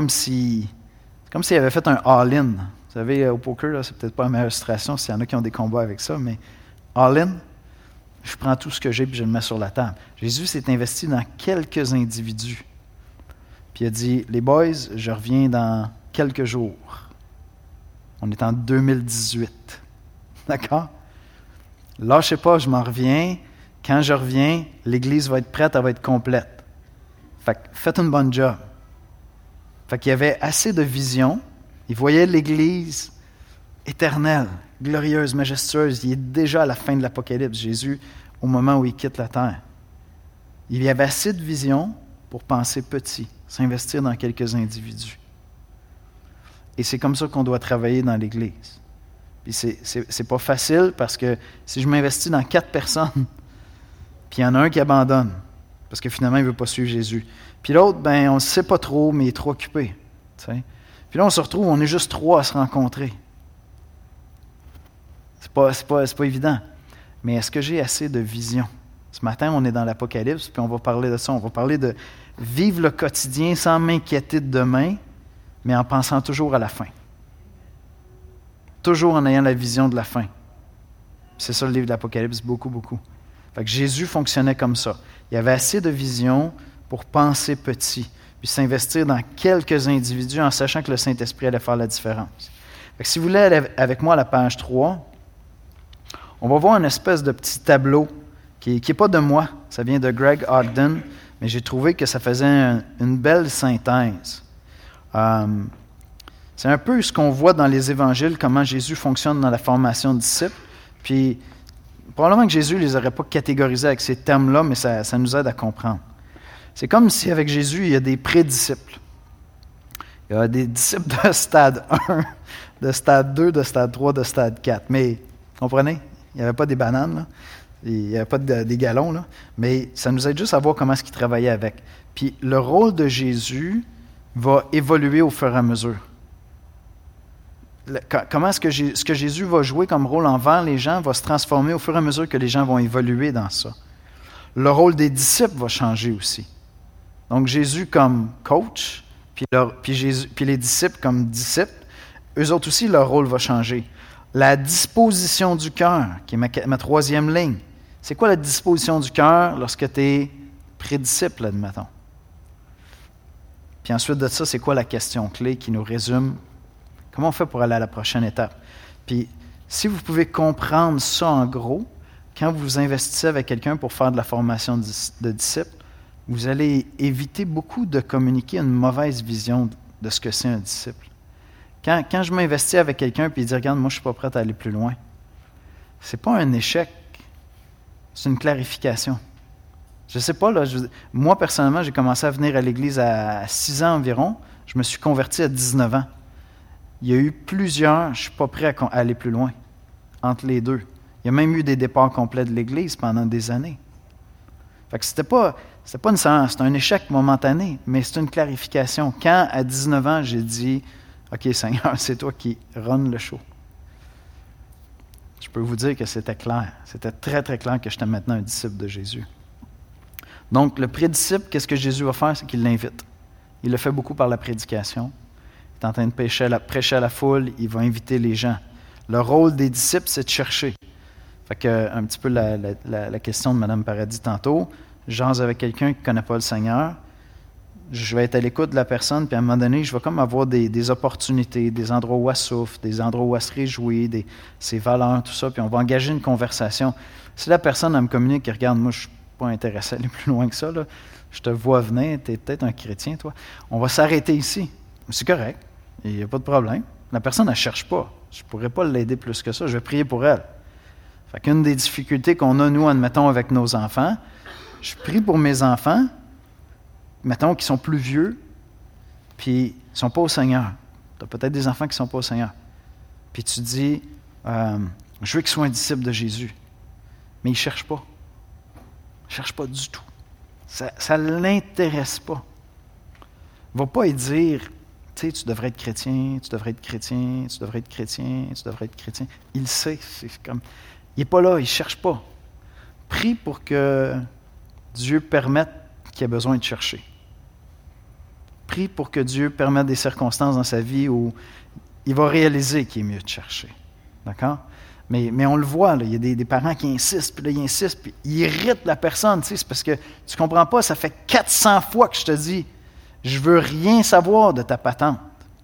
avait fait un all-in. Vous savez, au poker, là, c'est peut-être pas la meilleure illustration s'il y en a qui ont des combats avec ça, mais all-in, je prends tout ce que j'ai et je le mets sur la table. Jésus s'est investi dans quelques individus. Puis il a dit, les boys, je reviens dans quelques jours. On est en 2018. D'accord? Lâchez pas, je m'en reviens. Quand je reviens, l'Église va être prête, elle va être complète. Fait que faites une bonne job. Fait qu'il y avait assez de vision. Il voyait l'Église éternelle, glorieuse, majestueuse. Il est déjà à la fin de l'Apocalypse, Jésus, au moment où il quitte la terre. Il y avait assez de vision pour penser petit, s'investir dans quelques individus. Et c'est comme ça qu'on doit travailler dans l'Église. Puis c'est pas facile parce que si je m'investis dans 4 personnes, puis il y en a un qui abandonne, parce que finalement il ne veut pas suivre Jésus. Puis l'autre, on ne sait pas trop, mais il est trop occupé. T'sais. Puis là, on se retrouve, on est juste 3 à se rencontrer. C'est pas évident. Mais est-ce que j'ai assez de vision? Ce matin, on est dans l'Apocalypse, puis on va parler de ça. On va parler de vivre le quotidien sans m'inquiéter de demain, mais en pensant toujours à la fin. Toujours en ayant la vision de la fin. C'est ça le livre de l'Apocalypse, beaucoup, beaucoup. Fait que Jésus fonctionnait comme ça. Il y avait assez de vision pour penser petit, puis s'investir dans quelques individus en sachant que le Saint-Esprit allait faire la différence. Fait que si vous voulez aller avec moi à la page 3, on va voir une espèce de petit tableau qui n'est pas de moi. Ça vient de Greg Ogden, mais j'ai trouvé que ça faisait une belle synthèse. C'est un peu ce qu'on voit dans les évangiles, comment Jésus fonctionne dans la formation de disciples. Puis, probablement que Jésus ne les aurait pas catégorisés avec ces termes-là, mais ça nous aide à comprendre. C'est comme si avec Jésus, il y a des pré-disciples. Il y a des disciples de stade 1, de stade 2, de stade 3, de stade 4. Mais, comprenez? Il n'y avait pas des bananes, là. Il n'y avait pas des galons, là. Mais ça nous aide juste à voir comment est-ce qu'il travaillait avec. Puis, le rôle de Jésus va évoluer au fur et à mesure. Comment est-ce que ce que Jésus va jouer comme rôle envers les gens va se transformer au fur et à mesure que les gens vont évoluer dans ça. Le rôle des disciples va changer aussi. Donc Jésus comme coach, puis les disciples comme disciples, eux autres aussi, leur rôle va changer. La disposition du cœur, qui est ma troisième ligne. C'est quoi la disposition du cœur lorsque tu es prédisciple, admettons? Puis ensuite de ça, c'est quoi la question clé qui nous résume? Comment on fait pour aller à la prochaine étape? Puis, si vous pouvez comprendre ça en gros, quand vous vous investissez avec quelqu'un pour faire de la formation de disciples, vous allez éviter beaucoup de communiquer une mauvaise vision de ce que c'est un disciple. Quand je m'investis avec quelqu'un et il dit « Regarde, moi, je ne suis pas prêt à aller plus loin », ce n'est pas un échec, c'est une clarification. Je ne sais pas, là, moi, personnellement, j'ai commencé à venir à l'Église à 6 ans environ. Je me suis converti à 19 ans. Il y a eu plusieurs, je ne suis pas prêt à aller plus loin, entre les deux. Il y a même eu des départs complets de l'Église pendant des années. Fait que c'était pas nécessairement, c'est un échec momentané, mais c'est une clarification. Quand, à 19 ans, j'ai dit « OK, Seigneur, c'est toi qui run le show », je peux vous dire que c'était clair. C'était très, très clair que j'étais maintenant un disciple de Jésus. Donc, le prédisciple, qu'est-ce que Jésus va faire? C'est qu'il l'invite. Il le fait beaucoup par la prédication. Il est en train de prêcher à la foule, il va inviter les gens. Le rôle des disciples, c'est de chercher. Fait que, un petit peu la question de Mme Paradis tantôt, j'ose avec quelqu'un qui ne connaît pas le Seigneur, je vais être à l'écoute de la personne, puis à un moment donné, je vais comme avoir des opportunités, des endroits où elle souffre, des endroits où elle se réjouit, ses valeurs, tout ça, puis on va engager une conversation. Si la personne, elle me communique et regarde, moi, je ne suis pas intéressé à aller plus loin que ça, là, je te vois venir, tu es peut-être un chrétien, toi. On va s'arrêter ici. C'est correct, il n'y a pas de problème. La personne, elle ne cherche pas. Je ne pourrais pas l'aider plus que ça, je vais prier pour elle. Fait qu'une des difficultés qu'on a, nous, admettons, avec nos enfants, je prie pour mes enfants, mettons, qui sont plus vieux, puis ils ne sont pas au Seigneur. Tu as peut-être des enfants qui ne sont pas au Seigneur. Puis tu dis, je veux qu'ils soient un disciple de Jésus. Mais ils ne cherchent pas. Ils ne cherchent pas du tout. Ça ne l'intéresse pas. Il ne va pas y dire, tu sais, tu devrais être chrétien, tu devrais être chrétien, tu devrais être chrétien, tu devrais être chrétien. Il le sait. C'est comme, il n'est pas là, il ne cherche pas. Prie pour que Dieu permette qu'il ait besoin de chercher. Prie pour que Dieu permette des circonstances dans sa vie où il va réaliser qu'il est mieux de chercher. D'accord? Mais on le voit, là, il y a des parents qui insistent, puis là, ils insistent, puis ils irritent la personne. Tu sais, c'est parce que tu ne comprends pas, ça fait 400 fois que je te dis, je ne veux rien savoir de ta patente.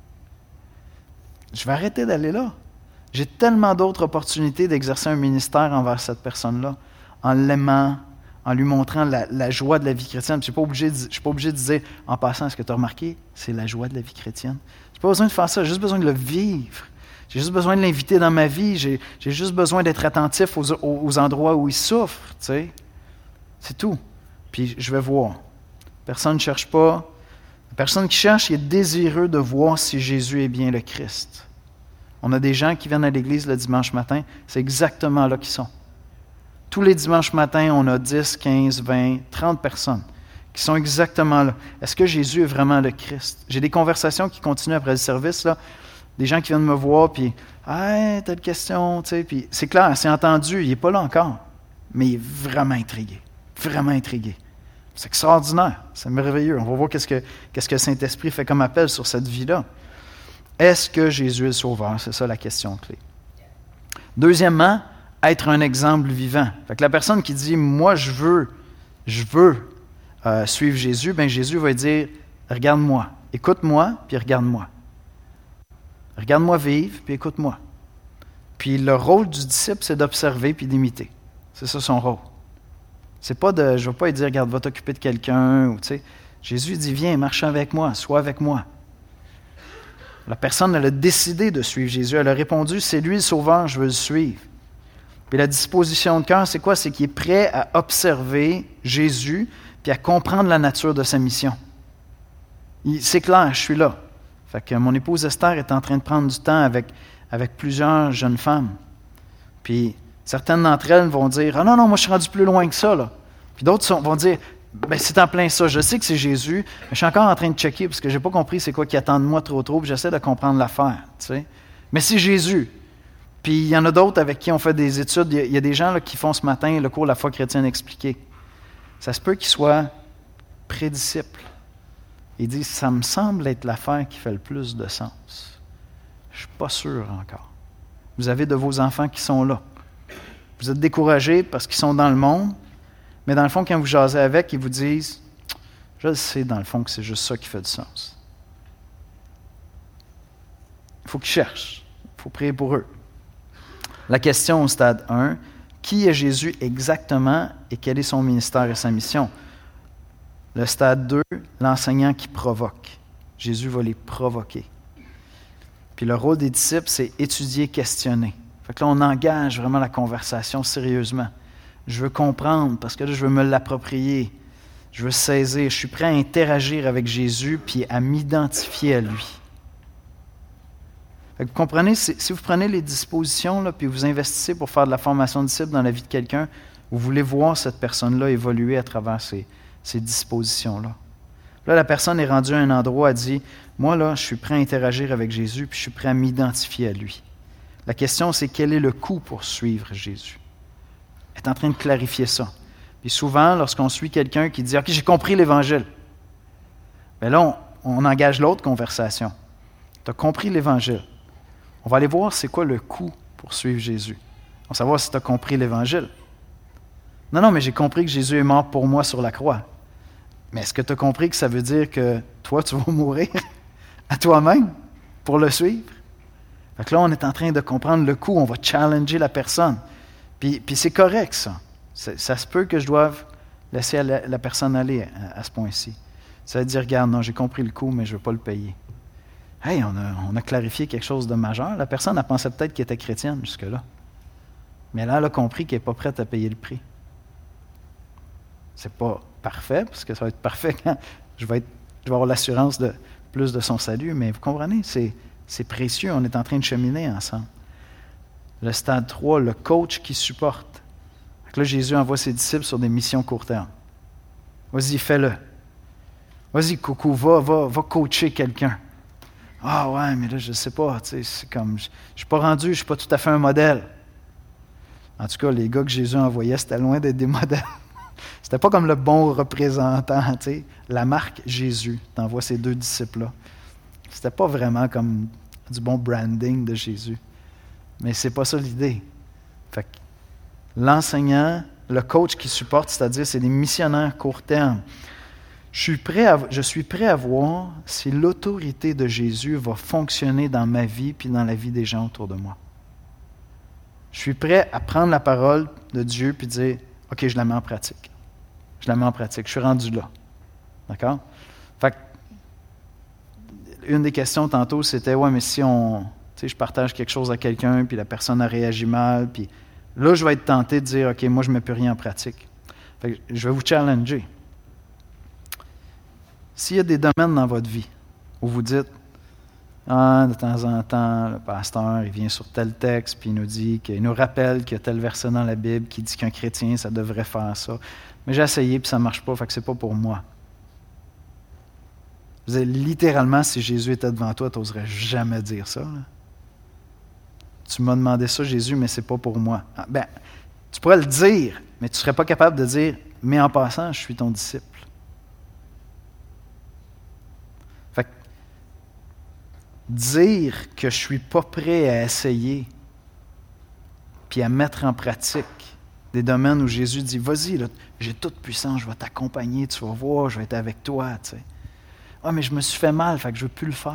Je vais arrêter d'aller là. J'ai tellement d'autres opportunités d'exercer un ministère envers cette personne-là, en l'aimant, en lui montrant la joie de la vie chrétienne. Je ne suis pas obligé de dire, en passant, est-ce que tu as remarqué, c'est la joie de la vie chrétienne. Je n'ai pas besoin de faire ça, j'ai juste besoin de le vivre. J'ai juste besoin de l'inviter dans ma vie. J'ai juste besoin d'être attentif aux endroits où il souffre. Tu sais. C'est tout. Puis je vais voir. Personne ne cherche pas. La personne qui cherche, il est désireux de voir si Jésus est bien le Christ. On a des gens qui viennent à l'église le dimanche matin. C'est exactement là qu'ils sont. Tous les dimanches matins, on a 10, 15, 20, 30 personnes qui sont exactement là. Est-ce que Jésus est vraiment le Christ? J'ai des conversations qui continuent après le service, là. Des gens qui viennent me voir, puis « Hey, t'as une question, tu sais. » Puis c'est clair, c'est entendu, il n'est pas là encore. Mais il est vraiment intrigué. Vraiment intrigué. C'est extraordinaire, c'est merveilleux. On va voir qu'est-ce que le Saint-Esprit fait comme appel sur cette vie-là. Est-ce que Jésus est le Sauveur? C'est ça la question clé. Deuxièmement, être un exemple vivant. Fait que la personne qui dit « Moi, je veux suivre Jésus », bien Jésus va dire « Regarde-moi, écoute-moi, puis regarde-moi. » Regarde-moi vivre, puis écoute-moi. Puis le rôle du disciple, c'est d'observer puis d'imiter. C'est ça son rôle. C'est pas de, je ne vais pas lui dire, regarde, va t'occuper de quelqu'un. Ou, tu sais. Jésus dit, viens, marche avec moi, sois avec moi. La personne, elle a décidé de suivre Jésus. Elle a répondu, c'est lui le Sauveur, je veux le suivre. Puis la disposition de cœur, c'est quoi? C'est qu'il est prêt à observer Jésus puis à comprendre la nature de sa mission. C'est clair, je suis là. Fait que mon épouse Esther est en train de prendre du temps avec plusieurs jeunes femmes. Puis certaines d'entre elles vont dire « Ah non, moi je suis rendu plus loin que ça. » là. Puis d'autres vont dire « Ben c'est en plein ça, je sais que c'est Jésus, mais je suis encore en train de checker parce que je n'ai pas compris c'est quoi qui attend de moi trop, puis j'essaie de comprendre l'affaire. » Tu sais. Mais c'est Jésus. Puis il y en a d'autres avec qui on fait des études. Il y a des gens là, qui font ce matin le cours de la foi chrétienne expliqué. Ça se peut qu'ils soient prédisciples. Il dit, ça me semble être l'affaire qui fait le plus de sens. Je ne suis pas sûr encore. Vous avez de vos enfants qui sont là. Vous êtes découragés parce qu'ils sont dans le monde, mais dans le fond, quand vous jasez avec, ils vous disent, je le sais dans le fond que c'est juste ça qui fait du sens. Il faut qu'ils cherchent. Il faut prier pour eux. La question au stade 1, qui est Jésus exactement et quel est son ministère et sa mission? Le stade 2, l'enseignant qui provoque. Jésus va les provoquer. Puis le rôle des disciples, c'est étudier, questionner. Fait que là, on engage vraiment la conversation sérieusement. Je veux comprendre parce que là, je veux me l'approprier. Je veux saisir. Je suis prêt à interagir avec Jésus puis à m'identifier à lui. Fait que vous comprenez, si vous prenez les dispositions là, puis vous investissez pour faire de la formation de disciples dans la vie de quelqu'un, vous voulez voir cette personne-là évoluer à travers ces dispositions-là. Là, la personne est rendue à un endroit, elle dit, moi, là, je suis prêt à interagir avec Jésus, puis je suis prêt à m'identifier à lui. La question, c'est quel est le coût pour suivre Jésus? Elle est en train de clarifier ça. Puis souvent, lorsqu'on suit quelqu'un qui dit, OK, j'ai compris l'Évangile, bien là, on engage l'autre conversation. Tu as compris l'Évangile. On va aller voir c'est quoi le coût pour suivre Jésus. On va savoir si tu as compris l'Évangile. Non, mais j'ai compris que Jésus est mort pour moi sur la croix. Mais est-ce que tu as compris que ça veut dire que toi, tu vas mourir à toi-même pour le suivre? Fait que là, on est en train de comprendre le coût. On va challenger la personne. Puis c'est correct, ça. Ça se peut que je doive Laissez la personne aller à ce point-ci. Ça veut dire, regarde, non, j'ai compris le coup, mais je ne veux pas le payer. Hey, on a clarifié quelque chose de majeur. La personne, elle pensait peut-être qu'elle était chrétienne jusque-là. Mais là, elle a compris qu'elle n'est pas prête à payer le prix. C'est pas parfait, parce que ça va être parfait quand je vais avoir l'assurance de plus de son salut, mais vous comprenez, c'est précieux, on est en train de cheminer ensemble. Le stade 3, le coach qui supporte. Donc là, Jésus envoie ses disciples sur des missions court terme. Vas-y, fais-le. Vas-y, coucou, va coacher quelqu'un. Ah ouais, mais là, je ne sais pas, tu sais, c'est comme, je ne suis pas rendu, je ne suis pas tout à fait un modèle. En tout cas, les gars que Jésus envoyait, c'était loin d'être des modèles. C'était pas comme le bon représentant, tu sais. La marque Jésus, t'envoies ces 2 disciples-là. C'était pas vraiment comme du bon branding de Jésus. Mais c'est pas ça l'idée. Fait que l'enseignant, le coach qui supporte, c'est-à-dire c'est des missionnaires court terme. Je suis prêt à voir si l'autorité de Jésus va fonctionner dans ma vie puis dans la vie des gens autour de moi. Je suis prêt à prendre la parole de Dieu puis dire « OK, je la mets en pratique. Je la mets en pratique. Je suis rendu là. » D'accord? Fait que, une des questions tantôt, c'était « Ouais, mais si je partage quelque chose à quelqu'un puis la personne a réagi mal, puis là, je vais être tenté de dire « OK, moi, je ne mets plus rien en pratique. » Fait que je vais vous challenger. S'il y a des domaines dans votre vie où vous dites de temps en temps, le pasteur, il vient sur tel texte, puis il nous rappelle qu'il y a tel verset dans la Bible qui dit qu'un chrétien, ça devrait faire ça. Mais j'ai essayé, puis ça ne marche pas, fait que c'est pas pour moi. Vous savez, littéralement, si Jésus était devant toi, tu n'oserais jamais dire ça. Là. Tu m'as demandé ça, Jésus, mais c'est pas pour moi. Ben, tu pourrais le dire, mais tu ne serais pas capable de dire, mais en passant, je suis ton disciple. Fait que dire que je ne suis pas prêt à essayer puis à mettre en pratique des domaines où Jésus dit « Vas-y, là, j'ai toute puissance, je vais t'accompagner, tu vas voir, je vais être avec toi. » Tu sais. « Ah, mais je me suis fait mal, fait que je ne veux plus le faire. »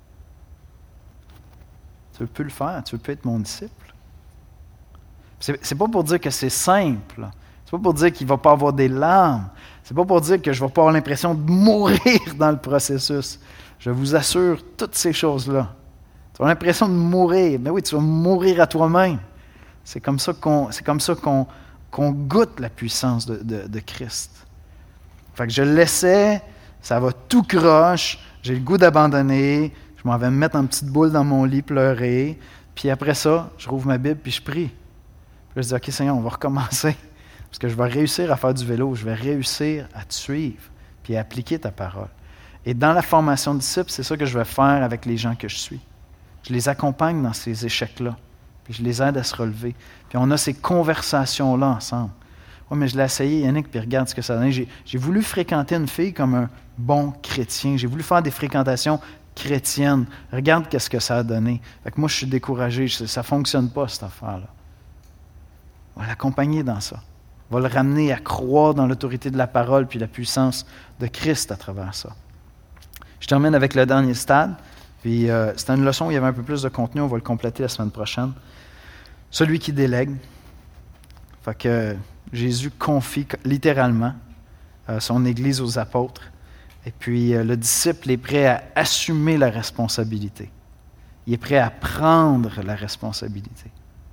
Tu ne veux plus le faire, tu ne veux plus être mon disciple. C'est pas pour dire que c'est simple. C'est pas pour dire qu'il ne va pas avoir des larmes. C'est pas pour dire que je ne vais pas avoir l'impression de mourir dans le processus. Je vous assure toutes ces choses-là. Tu as l'impression de mourir. Mais oui, tu vas mourir à toi-même. C'est comme ça qu'on goûte la puissance de Christ. Fait que je le laissais, ça va tout croche, j'ai le goût d'abandonner, je m'en vais me mettre en petite boule dans mon lit, pleurer, puis après ça, je rouvre ma Bible, puis je prie. Puis je dis, OK Seigneur, on va recommencer, parce que je vais réussir à faire du vélo, je vais réussir à te suivre, puis à appliquer ta parole. Et dans la formation de disciples, c'est ça que je vais faire avec les gens que je suis. Je les accompagne dans ces échecs-là, puis je les aide à se relever. Puis on a ces conversations-là ensemble. Oui, mais je l'ai essayé, Yannick, puis regarde ce que ça donne. J'ai voulu fréquenter une fille comme un bon chrétien. J'ai voulu faire des fréquentations chrétiennes. Regarde qu'est-ce que ça a donné. Fait que moi, je suis découragé. Ça ne fonctionne pas, cette affaire-là. On va l'accompagner dans ça. On va le ramener à croire dans l'autorité de la parole puis la puissance de Christ à travers ça. Je termine avec le dernier stade. Puis c'était une leçon où il y avait un peu plus de contenu. On va le compléter la semaine prochaine. Celui qui délègue. Fait que Jésus confie littéralement son Église aux apôtres. Et puis le disciple est prêt à assumer la responsabilité. Il est prêt à prendre la responsabilité.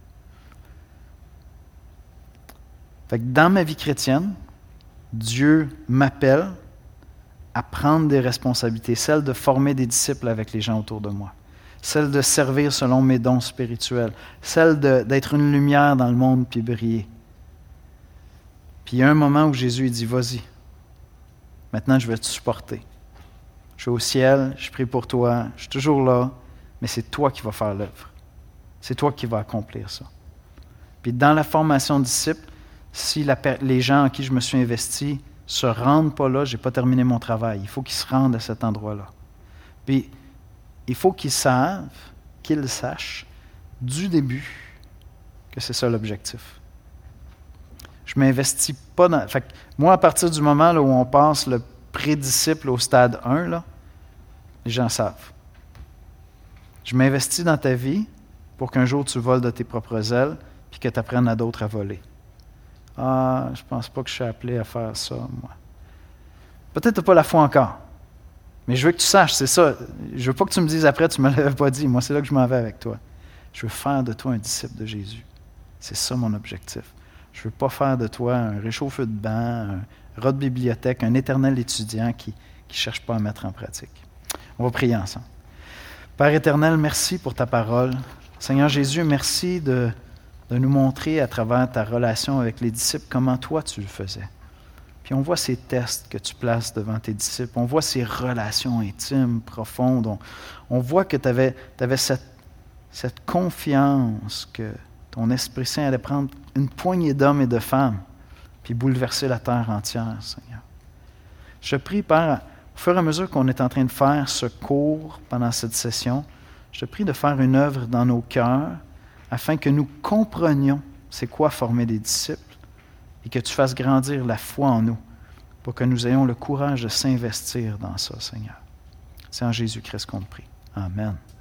Fait que dans ma vie chrétienne, Dieu m'appelle à prendre des responsabilités, celle de former des disciples avec les gens autour de moi, celle de servir selon mes dons spirituels, celle d'être une lumière dans le monde puis briller. Puis il y a un moment où Jésus dit « Vas-y, maintenant je vais te supporter. Je suis au ciel, je prie pour toi, je suis toujours là, mais c'est toi qui vas faire l'œuvre. C'est toi qui vas accomplir ça. » Puis dans la formation de disciples, si les gens en qui je me suis investi se rendent pas là, je n'ai pas terminé mon travail. Il faut qu'ils se rendent à cet endroit-là. Puis, il faut qu'ils sachent du début que c'est ça l'objectif. Je ne m'investis pas dans... Fait que moi, à partir du moment là, où on passe le pré-disciple au stade 1, là, les gens savent. Je m'investis dans ta vie pour qu'un jour tu voles de tes propres ailes puis que tu apprennes à d'autres à voler. « Ah, je ne pense pas que je suis appelé à faire ça, moi. » Peut-être que tu n'as pas la foi encore. Mais je veux que tu saches, c'est ça. Je veux pas que tu me dises après, tu ne me l'avais pas dit. Moi, c'est là que je m'en vais avec toi. Je veux faire de toi un disciple de Jésus. C'est ça mon objectif. Je ne veux pas faire de toi un réchauffeur de banc, un rat de bibliothèque, un éternel étudiant qui ne cherche pas à mettre en pratique. On va prier ensemble. Père éternel, merci pour ta parole. Seigneur Jésus, merci de nous montrer à travers ta relation avec les disciples comment toi tu le faisais. Puis on voit ces tests que tu places devant tes disciples. On voit ces relations intimes, profondes. On voit que tu avais cette confiance que ton Esprit Saint allait prendre une poignée d'hommes et de femmes puis bouleverser la terre entière, Seigneur. Je prie, Père, au fur et à mesure qu'on est en train de faire ce cours pendant cette session, je te prie de faire une œuvre dans nos cœurs afin que nous comprenions c'est quoi former des disciples et que tu fasses grandir la foi en nous pour que nous ayons le courage de s'investir dans ça, Seigneur. C'est en Jésus-Christ qu'on te prie. Amen.